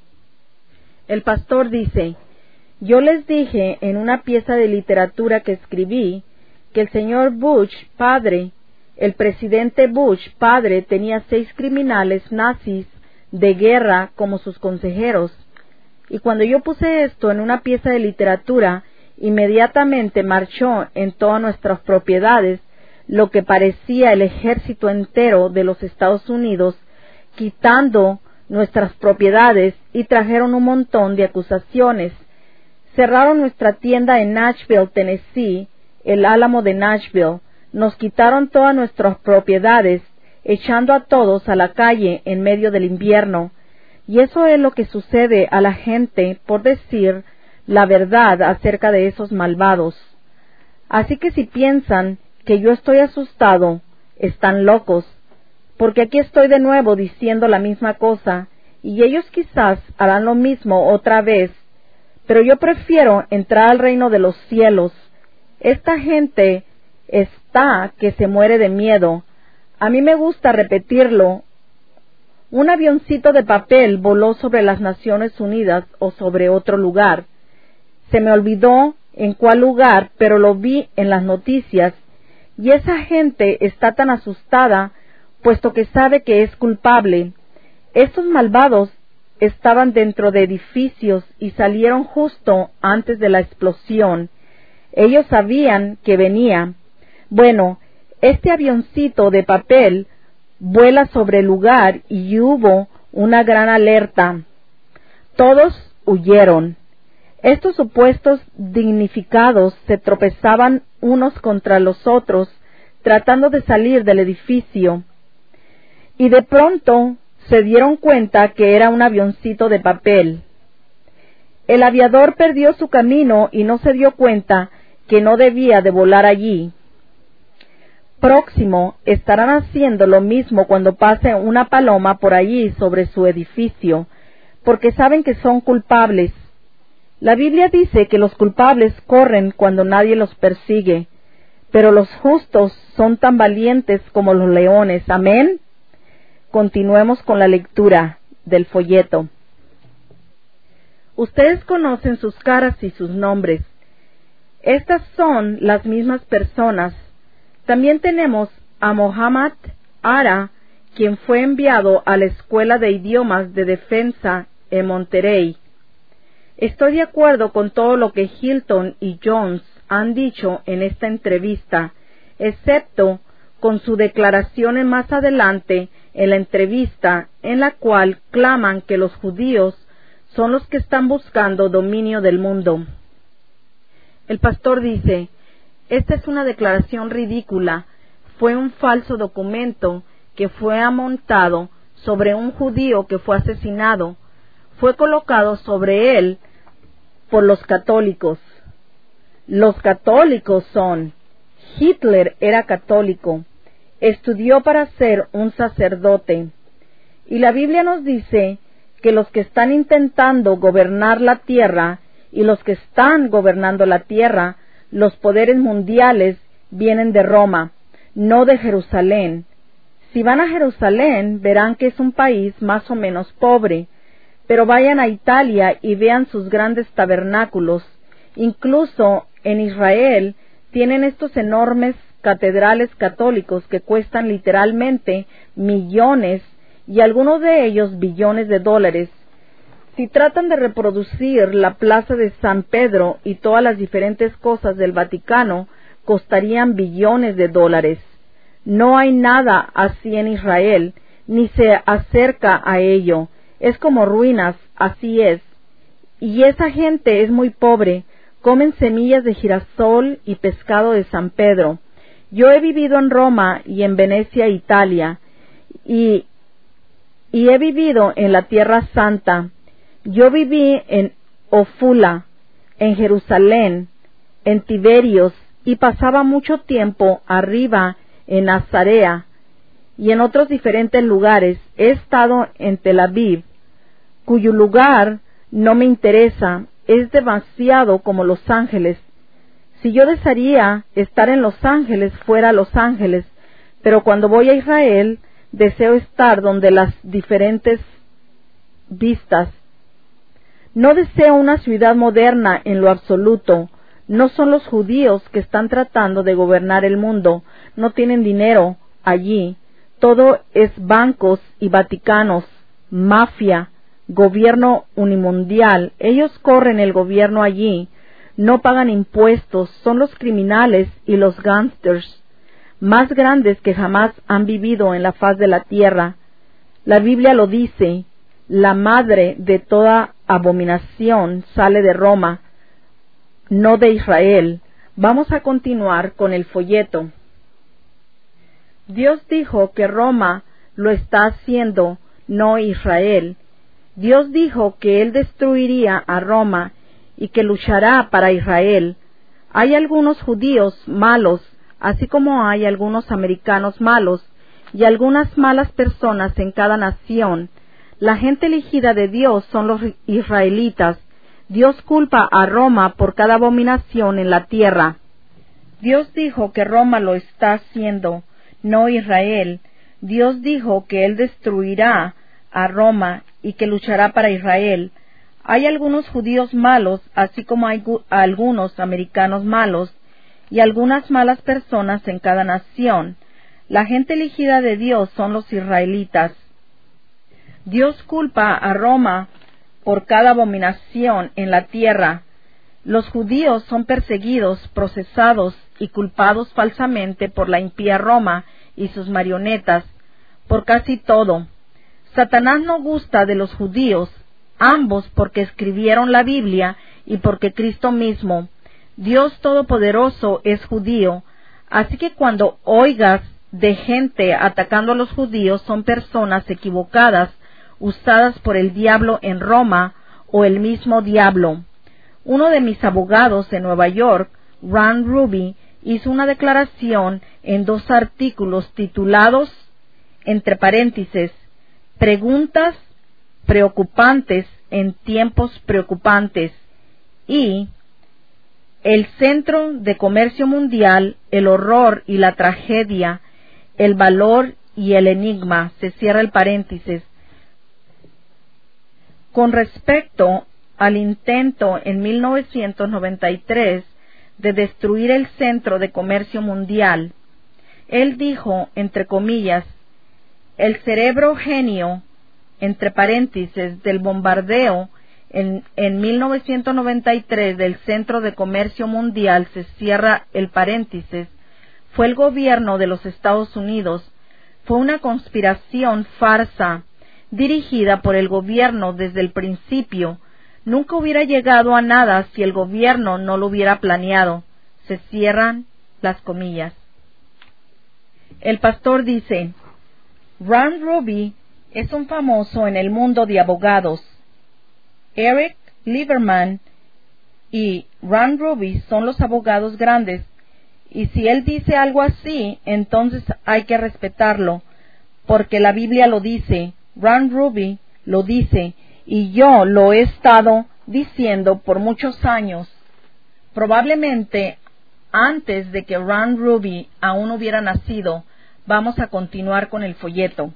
El pastor dice, yo les dije en una pieza de literatura que escribí que el señor Bush, padre, el presidente Bush, padre, tenía seis criminales nazis de guerra como sus consejeros. Y cuando yo puse esto en una pieza de literatura, inmediatamente marchó en todas nuestras propiedades lo que parecía el ejército entero de los Estados Unidos, quitando nuestras propiedades, y trajeron un montón de acusaciones. Cerraron nuestra tienda en Nashville, Tennessee, el Álamo de Nashville. Nos quitaron todas nuestras propiedades, echando a todos a la calle en medio del invierno. Y eso es lo que sucede a la gente por decir la verdad acerca de esos malvados. Así que si piensan que yo estoy asustado, están locos, porque aquí estoy de nuevo diciendo la misma cosa, y ellos quizás harán lo mismo otra vez, pero yo prefiero entrar al reino de los cielos. Esta gente está que se muere de miedo. A mí me gusta repetirlo. Un avioncito de papel voló sobre las Naciones Unidas o sobre otro lugar. Se me olvidó en cuál lugar, pero lo vi en las noticias, y esa gente está tan asustada, puesto que sabe que es culpable. Estos malvados estaban dentro de edificios y salieron justo antes de la explosión. Ellos sabían que venía. Bueno, este avioncito de papel vuela sobre el lugar y hubo una gran alerta. Todos huyeron. Estos supuestos dignificados se tropezaban unos contra los otros, tratando de salir del edificio, y de pronto se dieron cuenta que era un avioncito de papel. El aviador perdió su camino y no se dio cuenta que no debía de volar allí. Próximo estarán haciendo lo mismo cuando pase una paloma por allí sobre su edificio, porque saben que son culpables. La Biblia dice que los culpables corren cuando nadie los persigue, pero los justos son tan valientes como los leones. Amén. Continuemos con la lectura del folleto. Ustedes conocen sus caras y sus nombres. Estas son las mismas personas. También tenemos a Mohammad Ara, quien fue enviado a la Escuela de Idiomas de Defensa en Monterrey. Estoy de acuerdo con todo lo que Hilton y Jones han dicho en esta entrevista, excepto con su declaración más adelante en la entrevista, en la cual claman que los judíos son los que están buscando dominio del mundo. El pastor dice, esta es una declaración ridícula, fue un falso documento que fue amontado sobre un judío que fue asesinado, fue colocado sobre él por los católicos. Los católicos son, Hitler era católico, estudió para ser un sacerdote, y la Biblia nos dice que los que están intentando gobernar la tierra y los que están gobernando la tierra, los poderes mundiales, vienen de Roma, no de Jerusalén. Si van a Jerusalén, verán que es un país más o menos pobre, pero vayan a Italia y vean sus grandes tabernáculos. Incluso en Israel tienen estos enormes catedrales católicos que cuestan literalmente millones y algunos de ellos billones de dólares. Si tratan de reproducir la plaza de San Pedro y todas las diferentes cosas del Vaticano, costarían billones de dólares. No hay nada así en Israel, ni se acerca a ello. Es como ruinas, así es. Y esa gente es muy pobre, comen semillas de girasol y pescado de San Pedro. Yo he vivido en Roma y en Venecia, Italia, y, y he vivido en la Tierra Santa. Yo viví en Ofula, en Jerusalén, en Tiberios, y pasaba mucho tiempo arriba en Nazarea, y en otros diferentes lugares. He estado en Tel Aviv, cuyo lugar no me interesa, es demasiado como Los Ángeles. Si yo desearía estar en Los Ángeles, fuera a Los Ángeles, pero cuando voy a Israel, deseo estar donde las diferentes vistas. No deseo una ciudad moderna en lo absoluto. No son los judíos que están tratando de gobernar el mundo. No tienen dinero allí. Todo es bancos y vaticanos, mafia, gobierno unimundial. Ellos corren el gobierno allí. No pagan impuestos. Son los criminales y los gángsters más grandes que jamás han vivido en la faz de la tierra. La Biblia lo dice. La madre de toda abominación sale de Roma, no de Israel. Vamos a continuar con el folleto. Dios dijo que Roma lo está haciendo, no Israel. Dios dijo que Él destruiría a Roma y que luchará para Israel. Hay algunos judíos malos, así como hay algunos americanos malos, y algunas malas personas en cada nación. La gente elegida de Dios son los israelitas. Dios culpa a Roma por cada abominación en la tierra. Dios dijo que Roma lo está haciendo, no Israel. Dios dijo que Él destruirá a Roma y que luchará para Israel. Hay algunos judíos malos, así como hay algunos americanos malos, y algunas malas personas en cada nación. La gente elegida de Dios son los israelitas. Dios culpa a Roma por cada abominación en la tierra. Los judíos son perseguidos, procesados y culpados falsamente por la impía Roma y sus marionetas, por casi todo. Satanás no gusta de los judíos, ambos porque escribieron la Biblia y porque Cristo mismo, Dios Todopoderoso, es judío. Así que cuando oigas de gente atacando a los judíos, son personas equivocadas, usadas por el diablo en Roma o el mismo diablo. Uno de mis abogados de Nueva York, Ron Ruby, hizo una declaración en dos artículos titulados, entre paréntesis, Preguntas preocupantes en tiempos preocupantes, y El Centro de Comercio Mundial, el horror y la tragedia, el valor y el enigma, se cierra el paréntesis. Con respecto al intento en mil novecientos noventa y tres de destruir el Centro de Comercio Mundial, él dijo, entre comillas, el cerebro genio, entre paréntesis, del bombardeo en, en mil novecientos noventa y tres del Centro de Comercio Mundial, se cierra el paréntesis, fue el gobierno de los Estados Unidos. Fue una conspiración farsa dirigida por el gobierno desde el principio. Nunca hubiera llegado a nada si el gobierno no lo hubiera planeado. Se cierran las comillas. El pastor dice, Ron Ruby es un famoso en el mundo de abogados. Eric Lieberman y Ron Ruby son los abogados grandes, y si él dice algo así, entonces hay que respetarlo, porque la Biblia lo dice, Ron Ruby lo dice, y yo lo he estado diciendo por muchos años. Probablemente antes de que Ron Ruby aún hubiera nacido. Vamos a continuar con el folleto.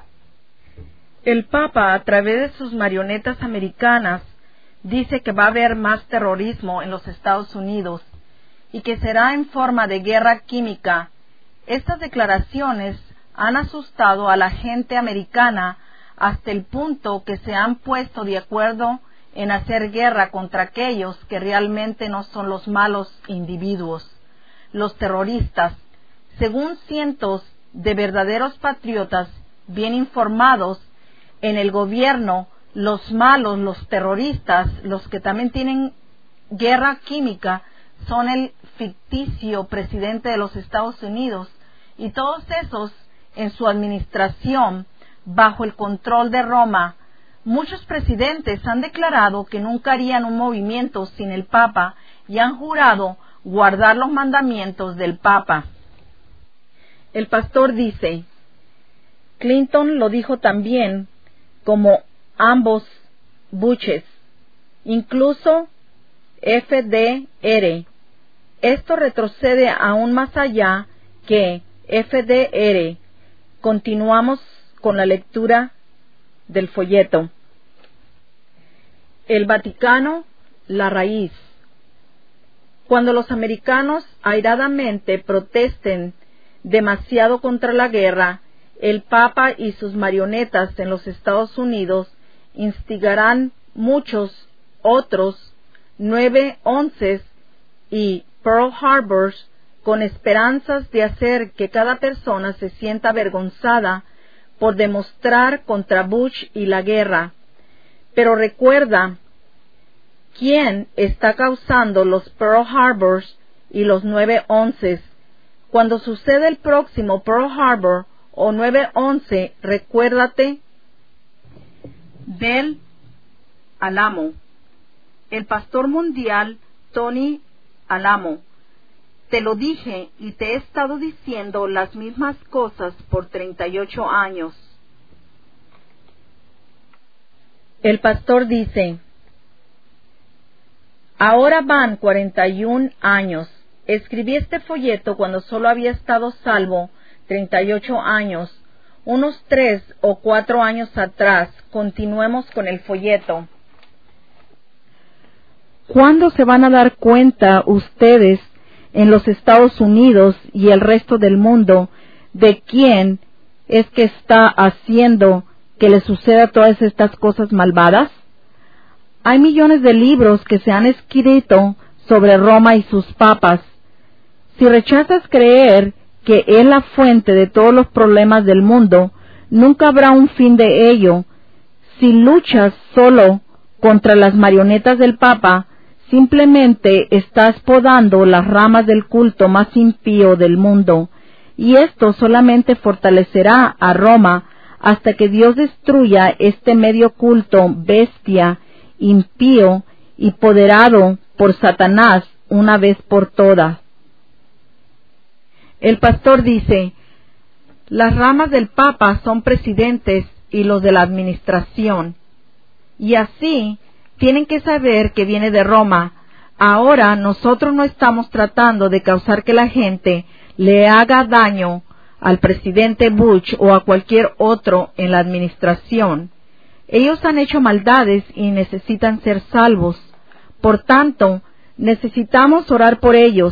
El Papa, a través de sus marionetas americanas, dice que va a haber más terrorismo en los Estados Unidos y que será en forma de guerra química. Estas declaraciones han asustado a la gente americana hasta el punto que se han puesto de acuerdo en hacer guerra contra aquellos que realmente no son los malos individuos, los terroristas. Según cientos de verdaderos patriotas bien informados en el gobierno, los malos, los terroristas, los que también tienen guerra química, son el ficticio presidente de los Estados Unidos, y todos esos en su administración bajo el control de Roma. Muchos presidentes han declarado que nunca harían un movimiento sin el Papa y han jurado guardar los mandamientos del Papa. El pastor dice, Clinton lo dijo también, como ambos Bushes, incluso F D R. Esto retrocede aún más allá que F D R. Continuamos con la lectura del folleto. El Vaticano, la raíz. Cuando los americanos airadamente protesten demasiado contra la guerra, el Papa y sus marionetas en los Estados Unidos instigarán muchos otros nueve once y Pearl Harbors con esperanzas de hacer que cada persona se sienta avergonzada por demostrar contra Bush y la guerra. Pero recuerda, ¿quién está causando los Pearl Harbors y los nueve once? Cuando suceda el próximo Pearl Harbor o nueve once, recuérdate del Alamo. El pastor mundial Tony Alamo. Te lo dije y te he estado diciendo las mismas cosas por treinta y ocho años. El pastor dice, ahora van cuarenta y un años. Escribí este folleto cuando solo había estado salvo treinta y ocho años, unos tres o cuatro años atrás. Continuemos con el folleto. ¿Cuándo se van a dar cuenta ustedes en los Estados Unidos y el resto del mundo de quién es que está haciendo que le suceda todas estas cosas malvadas? Hay millones de libros que se han escrito sobre Roma y sus papas. Si rechazas creer que es la fuente de todos los problemas del mundo, nunca habrá un fin de ello. Si luchas solo contra las marionetas del Papa, Simplemente estás podando las ramas del culto más impío del mundo, y esto solamente fortalecerá a Roma hasta que Dios destruya este medio culto bestia, impío y poderado por Satanás una vez por todas. El pastor dice, las ramas del Papa son presidentes y los de la administración, y así tienen que saber que viene de Roma. Ahora nosotros no estamos tratando de causar que la gente le haga daño al presidente Bush o a cualquier otro en la administración. Ellos han hecho maldades y necesitan ser salvos. Por tanto, necesitamos orar por ellos.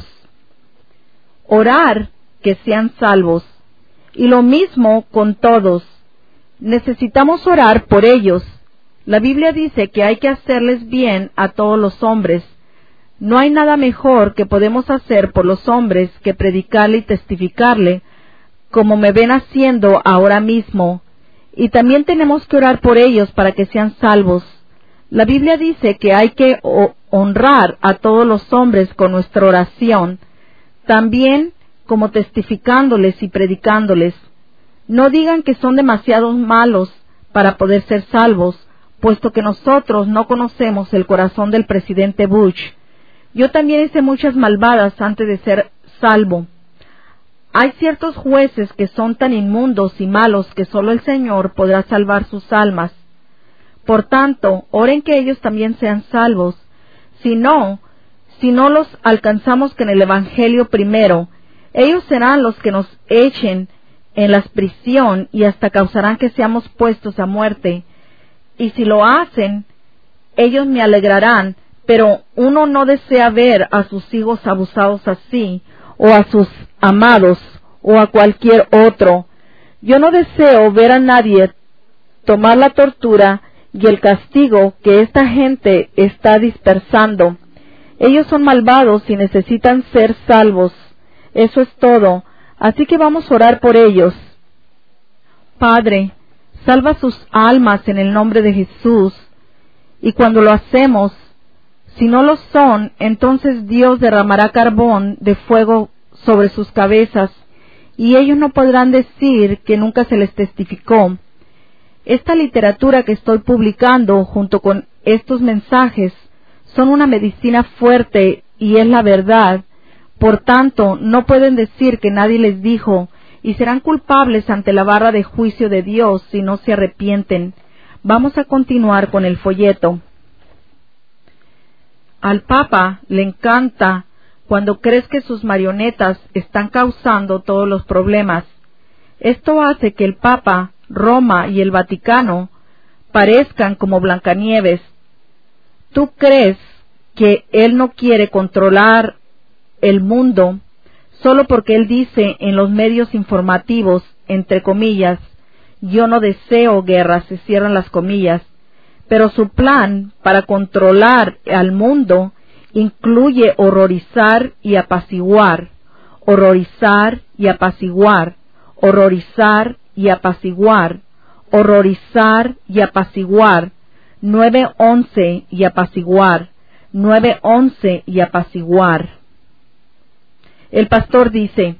Orar que sean salvos. Y lo mismo con todos. Necesitamos orar por ellos. La Biblia dice que hay que hacerles bien a todos los hombres. No hay nada mejor que podemos hacer por los hombres que predicarle y testificarle, como me ven haciendo ahora mismo. Y también tenemos que orar por ellos para que sean salvos. La Biblia dice que hay que honrar a todos los hombres con nuestra oración, también como testificándoles y predicándoles. No digan que son demasiado malos para poder ser salvos, puesto que nosotros no conocemos el corazón del presidente Bush. Yo también hice muchas malvadas antes de ser salvo. Hay ciertos jueces que son tan inmundos y malos que solo el Señor podrá salvar sus almas. Por tanto, oren que ellos también sean salvos. Si no, si no los alcanzamos con el Evangelio primero, ellos serán los que nos echen en la prisión y hasta causarán que seamos puestos a muerte. Y si lo hacen, ellos me alegrarán, pero uno no desea ver a sus hijos abusados así, o a sus amados, o a cualquier otro. Yo no deseo ver a nadie tomar la tortura y el castigo que esta gente está dispersando. Ellos son malvados y necesitan ser salvos. Eso es todo. Así que vamos a orar por ellos. Padre, salva sus almas en el nombre de Jesús. Y cuando lo hacemos, si no lo son, entonces Dios derramará carbón de fuego sobre sus cabezas, y ellos no podrán decir que nunca se les testificó. Esta literatura que estoy publicando junto con estos mensajes son una medicina fuerte y es la verdad. Por tanto, no pueden decir que nadie les dijo, y serán culpables ante la barra de juicio de Dios si no se arrepienten. Vamos a continuar con el folleto. Al Papa le encanta cuando crees que sus marionetas están causando todos los problemas. Esto hace que el Papa, Roma y el Vaticano parezcan como Blancanieves. ¿Tú crees que él no quiere controlar el mundo solo porque él dice en los medios informativos, entre comillas, yo no deseo guerra, se cierran las comillas, pero su plan para controlar al mundo incluye horrorizar y apaciguar, horrorizar y apaciguar, horrorizar y apaciguar, horrorizar y apaciguar, nueve once y apaciguar, nueve once y apaciguar. El pastor dice,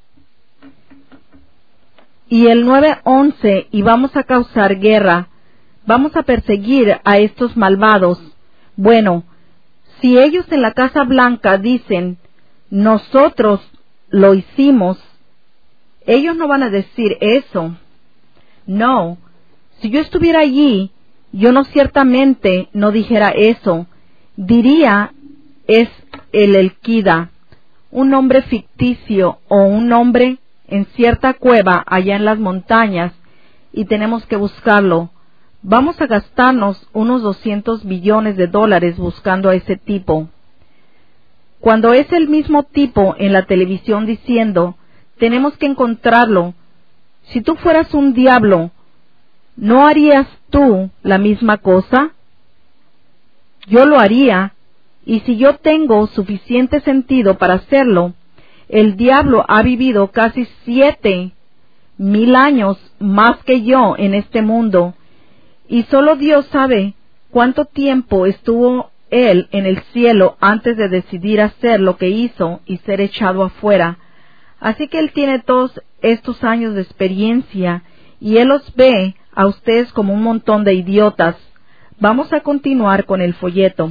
y el nueve once y vamos a causar guerra, vamos a perseguir a estos malvados. Bueno, si ellos en la Casa Blanca dicen, nosotros lo hicimos, ellos no van a decir eso. No, si yo estuviera allí, yo no ciertamente no dijera eso. Diría, es el Elquida, un nombre ficticio o un nombre en cierta cueva allá en las montañas, y tenemos que buscarlo. Vamos a gastarnos unos doscientos millones de dólares buscando a ese tipo. Cuando es el mismo tipo en la televisión diciendo, tenemos que encontrarlo. Si tú fueras un diablo, ¿no harías tú la misma cosa? Yo lo haría, y si yo tengo suficiente sentido para hacerlo, el diablo ha vivido casi siete mil años más que yo en este mundo, y solo Dios sabe cuánto tiempo estuvo él en el cielo antes de decidir hacer lo que hizo y ser echado afuera. Así que él tiene todos estos años de experiencia y él los ve a ustedes como un montón de idiotas. Vamos a continuar con el folleto.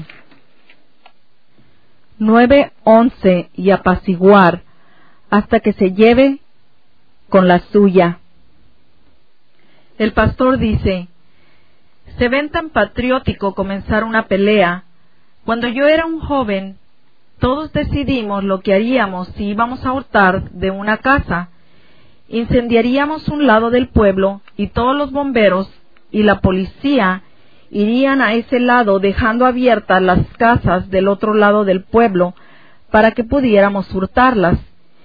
nueve once y apaciguar hasta que se lleve con la suya. El pastor dice: se ven tan patriótico comenzar una pelea. Cuando yo era un joven, todos decidimos lo que haríamos si íbamos a hurtar de una casa. Incendiaríamos un lado del pueblo y todos los bomberos y la policía irían a ese lado, dejando abiertas las casas del otro lado del pueblo para que pudiéramos hurtarlas.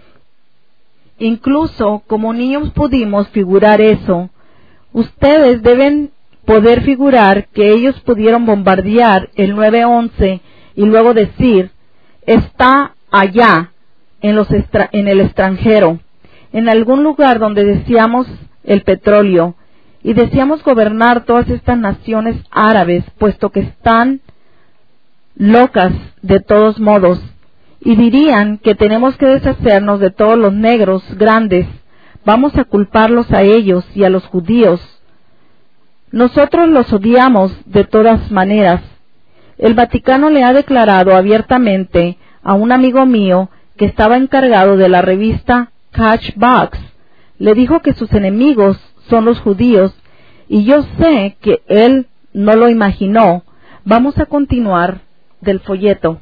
Incluso como niños pudimos figurar eso. Ustedes deben poder figurar que ellos pudieron bombardear el nueve once y luego decir: está allá, en, los extra- en el extranjero, en algún lugar donde deseamos el petróleo, y deseamos gobernar todas estas naciones árabes, puesto que están locas de todos modos, y dirían que tenemos que deshacernos de todos los negros grandes. Vamos a culparlos a ellos y a los judíos. Nosotros los odiamos de todas maneras. El Vaticano le ha declarado abiertamente a un amigo mío que estaba encargado de la revista Catchbox. Le dijo que sus enemigos son los judíos, y yo sé que él no lo imaginó. Vamos a continuar del folleto.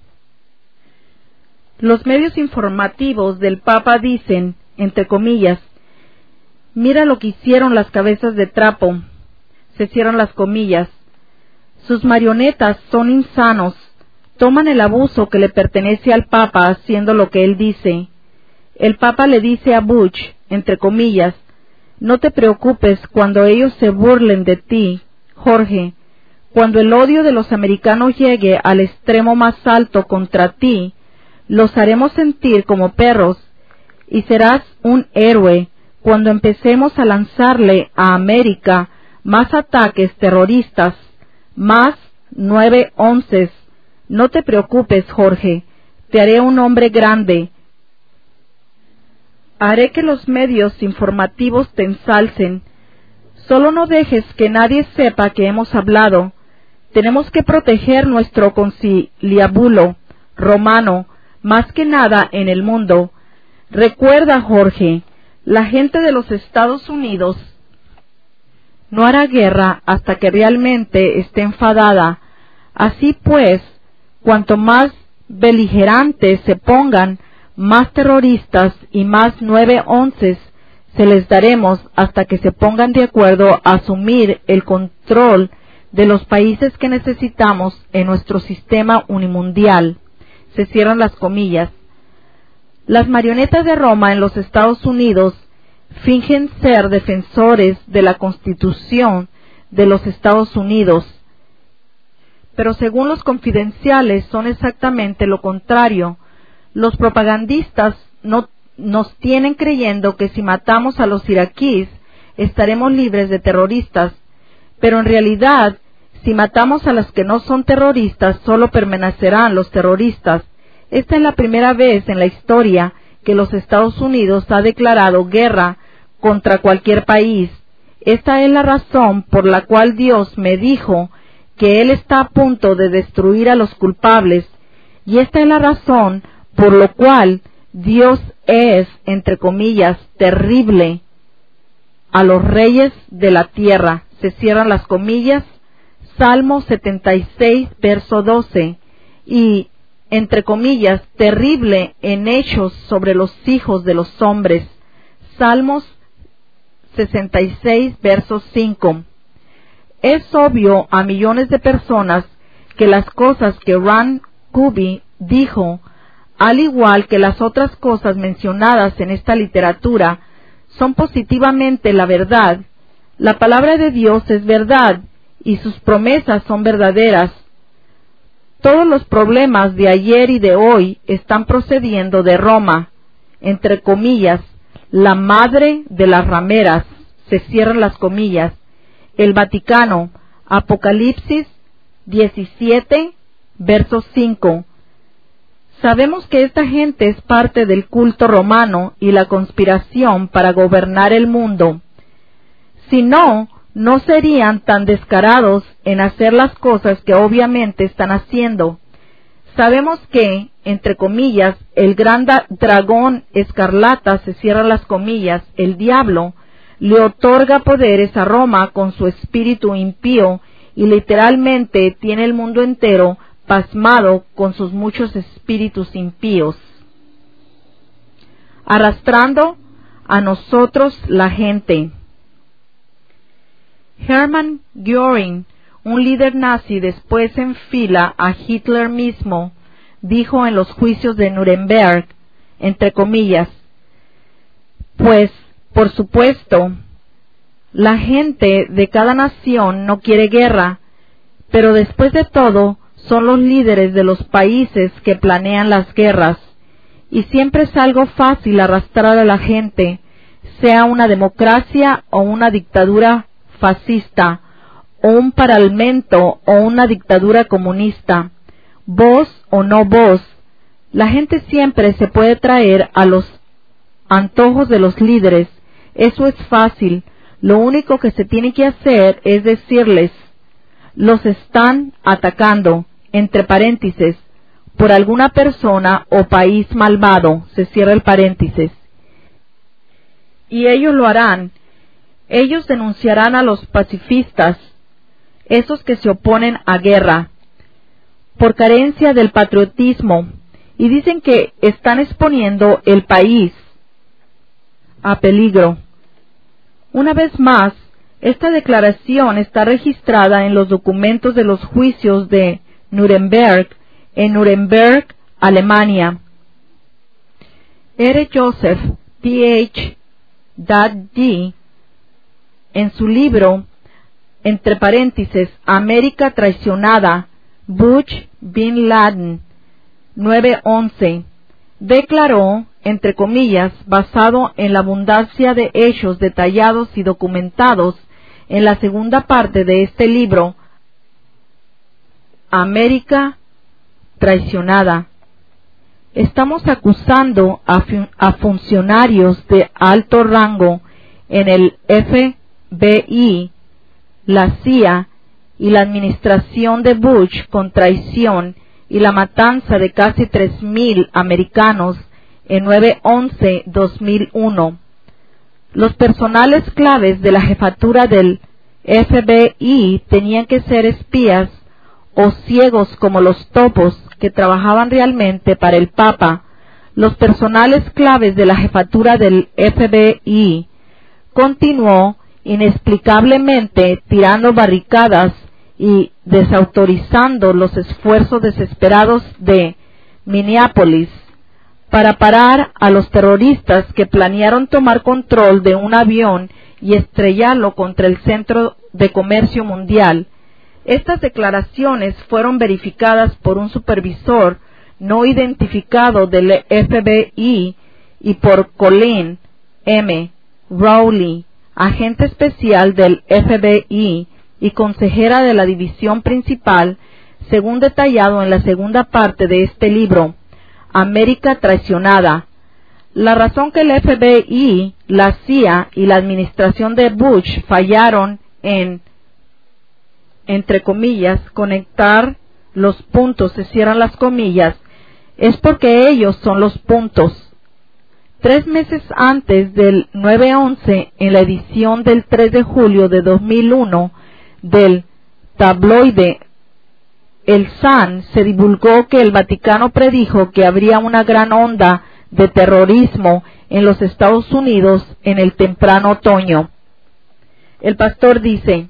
Los medios informativos del Papa dicen, entre comillas: mira lo que hicieron las cabezas de trapo. Se cierran las comillas. Sus marionetas son insanos. Toman el abuso que le pertenece al Papa haciendo lo que él dice. El Papa le dice a Bush, entre comillas: no te preocupes cuando ellos se burlen de ti, Jorge. Cuando el odio de los americanos llegue al extremo más alto contra ti, los haremos sentir como perros, y serás un héroe cuando empecemos a lanzarle a América más ataques terroristas, más nueve onces. No te preocupes, Jorge, te haré un hombre grande. Haré que los medios informativos te ensalcen. Solo no dejes que nadie sepa que hemos hablado. Tenemos que proteger nuestro conciliábulo romano, más que nada en el mundo. Recuerda, Jorge, la gente de los Estados Unidos no hará guerra hasta que realmente esté enfadada. Así pues, cuanto más beligerantes se pongan, más terroristas y más nueve onces se les daremos hasta que se pongan de acuerdo a asumir el control de los países que necesitamos en nuestro sistema unimundial. Se cierran las comillas. Las marionetas de Roma en los Estados Unidos fingen ser defensores de la Constitución de los Estados Unidos, pero según los confidenciales son exactamente lo contrario. Los propagandistas no, nos tienen creyendo que si matamos a los iraquíes estaremos libres de terroristas, pero en realidad si matamos a los que no son terroristas solo permanecerán los terroristas. Esta es la primera vez en la historia que los Estados Unidos ha declarado guerra contra cualquier país. Esta es la razón por la cual Dios me dijo que Él está a punto de destruir a los culpables, y esta es la razón por la cual Dios es, entre comillas, terrible a los reyes de la tierra. Se cierran las comillas. Salmo setenta y seis, verso doce, y, entre comillas, terrible en hechos sobre los hijos de los hombres. Salmos sesenta y seis, verso cinco. Es obvio a millones de personas que las cosas que Ron Kubi dijo, al igual que las otras cosas mencionadas en esta literatura, son positivamente la verdad. La palabra de Dios es verdad y sus promesas son verdaderas. Todos los problemas de ayer y de hoy están procediendo de Roma, entre comillas, la madre de las rameras. Se cierran las comillas. El Vaticano, Apocalipsis diecisiete, Verso cinco. Sabemos que esta gente es parte del culto romano y la conspiración para gobernar el mundo. Si no, no serían tan descarados en hacer las cosas que obviamente están haciendo. Sabemos que, entre comillas, el gran dragón escarlata, se cierran las comillas, el diablo, le otorga poderes a Roma con su espíritu impío y literalmente tiene el mundo entero pasmado con sus muchos espíritus impíos, arrastrando a nosotros la gente. Hermann Göring, un líder nazi después en fila a Hitler mismo, dijo en los juicios de Nuremberg, entre comillas, pues, por supuesto, la gente de cada nación no quiere guerra, pero después de todo, son los líderes de los países que planean las guerras, y siempre es algo fácil arrastrar a la gente, sea una democracia o una dictadura fascista, o un parlamento o una dictadura comunista, voz o no voz, la gente siempre se puede traer a los antojos de los líderes. Eso es fácil, lo único que se tiene que hacer es decirles, los están atacando, entre paréntesis, por alguna persona o país malvado, se cierra el paréntesis. Y ellos lo harán. Ellos denunciarán a los pacifistas, esos que se oponen a guerra, por carencia del patriotismo, y dicen que están exponiendo el país a peligro. Una vez más, esta declaración está registrada en los documentos de los juicios de Nuremberg, en Nuremberg, Alemania. R. Joseph P H D en su libro, entre paréntesis, América traicionada, Bush Bin Laden, nueve once, declaró, entre comillas, basado en la abundancia de hechos detallados y documentados en la segunda parte de este libro, América traicionada. Estamos acusando a, fun a funcionarios de alto rango en el F B I, la C I A y la administración de Bush con traición y la matanza de casi tres mil americanos en nueve once dos mil uno. Los personales claves de la jefatura del F B I tenían que ser espías o ciegos como los topos que trabajaban realmente para el Papa. Los personales claves de la jefatura del F B I continuó inexplicablemente tirando barricadas y desautorizando los esfuerzos desesperados de Minneapolis para parar a los terroristas que planearon tomar control de un avión y estrellarlo contra el Centro de Comercio Mundial. Estas declaraciones fueron verificadas por un supervisor no identificado del F B I y por Colleen M. Rowley, agente especial del F B I y consejera de la división principal, según detallado en la segunda parte de este libro, América traicionada. La razón que el F B I, la C I A y la administración de Bush fallaron en, entre comillas, conectar los puntos, se cierran las comillas, es porque ellos son los puntos. Tres meses antes del nueve once, en la edición del tres de julio de dos mil uno del tabloide El Sun, se divulgó que el Vaticano predijo que habría una gran onda de terrorismo en los Estados Unidos en el temprano otoño. El pastor dice,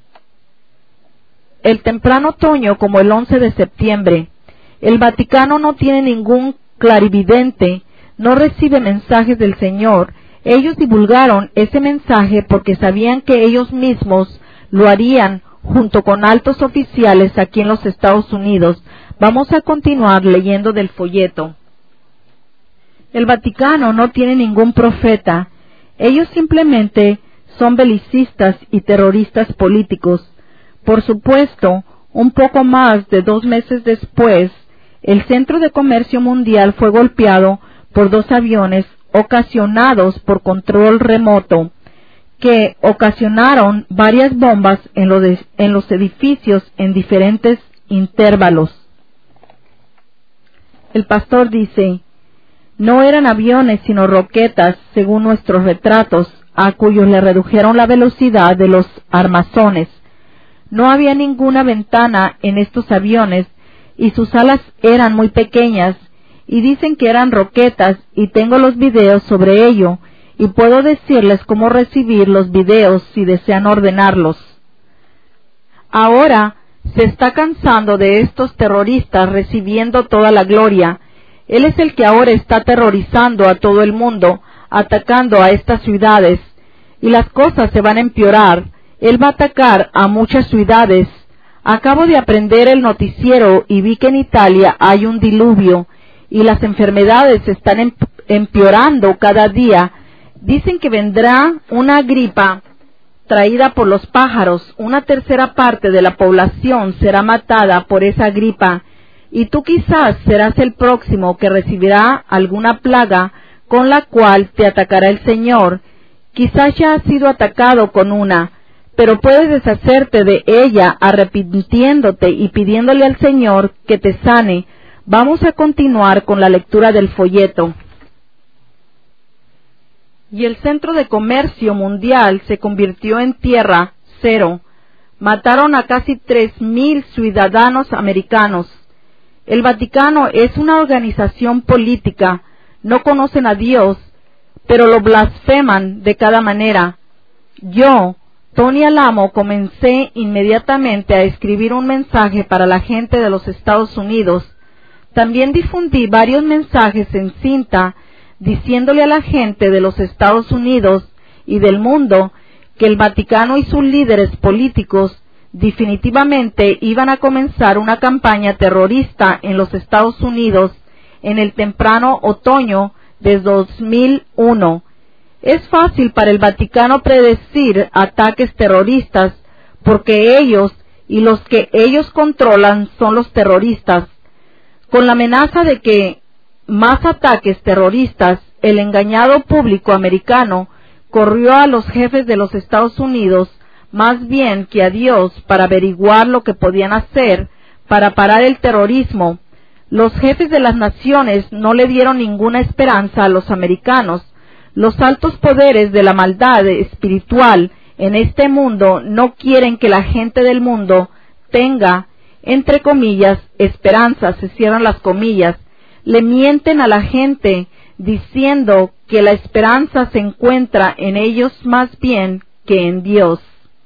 el temprano otoño como el once de septiembre, el Vaticano no tiene ningún clarividente, no recibe mensajes del Señor. Ellos divulgaron ese mensaje porque sabían que ellos mismos lo harían junto con altos oficiales aquí en los Estados Unidos. Vamos a continuar leyendo del folleto. El Vaticano no tiene ningún profeta. Ellos simplemente son belicistas y terroristas políticos. Por supuesto, Un poco más de dos meses después, el Centro de Comercio Mundial fue golpeado por dos aviones ocasionados por control remoto, que ocasionaron varias bombas en, lo de, en los edificios en diferentes intervalos. El pastor dice, no eran aviones sino roquetas, según nuestros retratos, a cuyos le redujeron la velocidad de los armazones. No había ninguna ventana en estos aviones y sus alas eran muy pequeñas, y dicen que eran roquetas, y tengo los videos sobre ello, y puedo decirles cómo recibir los videos si desean ordenarlos. Ahora se está cansando de estos terroristas recibiendo toda la gloria. Él es el que ahora está aterrorizando a todo el mundo, atacando a estas ciudades, y las cosas se van a empeorar. Él va a atacar a muchas ciudades. Acabo de aprender el noticiero y vi que en Italia hay un diluvio, y las enfermedades están empeorando cada día. Dicen que vendrá una gripa traída por los pájaros. Una tercera parte de la población será matada por esa gripa, y tú quizás serás el próximo que recibirá alguna plaga con la cual te atacará el Señor. Quizás ya has sido atacado con una, pero puedes deshacerte de ella arrepintiéndote y pidiéndole al Señor que te sane. Vamos a continuar con la lectura del folleto. Y el Centro de Comercio Mundial se convirtió en tierra cero. Mataron a casi tres mil ciudadanos americanos. El Vaticano es una organización política. No conocen a Dios, pero lo blasfeman de cada manera. Yo, Tony Alamo, comencé inmediatamente a escribir un mensaje para la gente de los Estados Unidos. También difundí varios mensajes en cinta diciéndole a la gente de los Estados Unidos y del mundo que el Vaticano y sus líderes políticos definitivamente iban a comenzar una campaña terrorista en los Estados Unidos en el temprano otoño de dos mil uno. Es fácil para el Vaticano predecir ataques terroristas porque ellos y los que ellos controlan son los terroristas. Con la amenaza de que más ataques terroristas, el engañado público americano corrió a los jefes de los Estados Unidos más bien que a Dios para averiguar lo que podían hacer para parar el terrorismo. Los jefes de las naciones no le dieron ninguna esperanza a los americanos. Los altos poderes de la maldad espiritual en este mundo no quieren que la gente del mundo tenga, entre comillas, esperanza, se cierran las comillas. Le mienten a la gente diciendo que la esperanza se encuentra en ellos más bien que en Dios.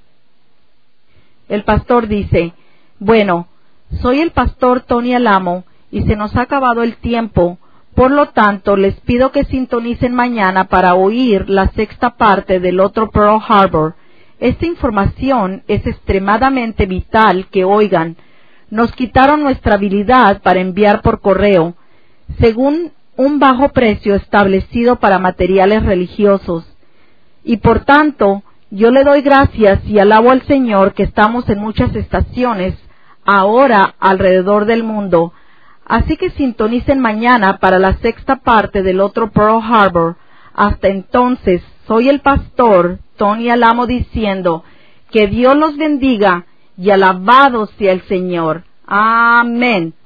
El pastor dice, bueno, soy el pastor Tony Alamo y se nos ha acabado el tiempo. Por lo tanto, les pido que sintonicen mañana para oír la sexta parte del otro Pearl Harbor. Esta información es extremadamente vital que oigan. Nos quitaron nuestra habilidad para enviar por correo, según un bajo precio establecido para materiales religiosos. Y por tanto, yo le doy gracias y alabo al Señor que estamos en muchas estaciones ahora alrededor del mundo. Así que sintonicen mañana para la sexta parte del otro Pearl Harbor. Hasta entonces, soy el pastor Tony Alamo diciendo que Dios los bendiga y alabado sea el Señor. Amén.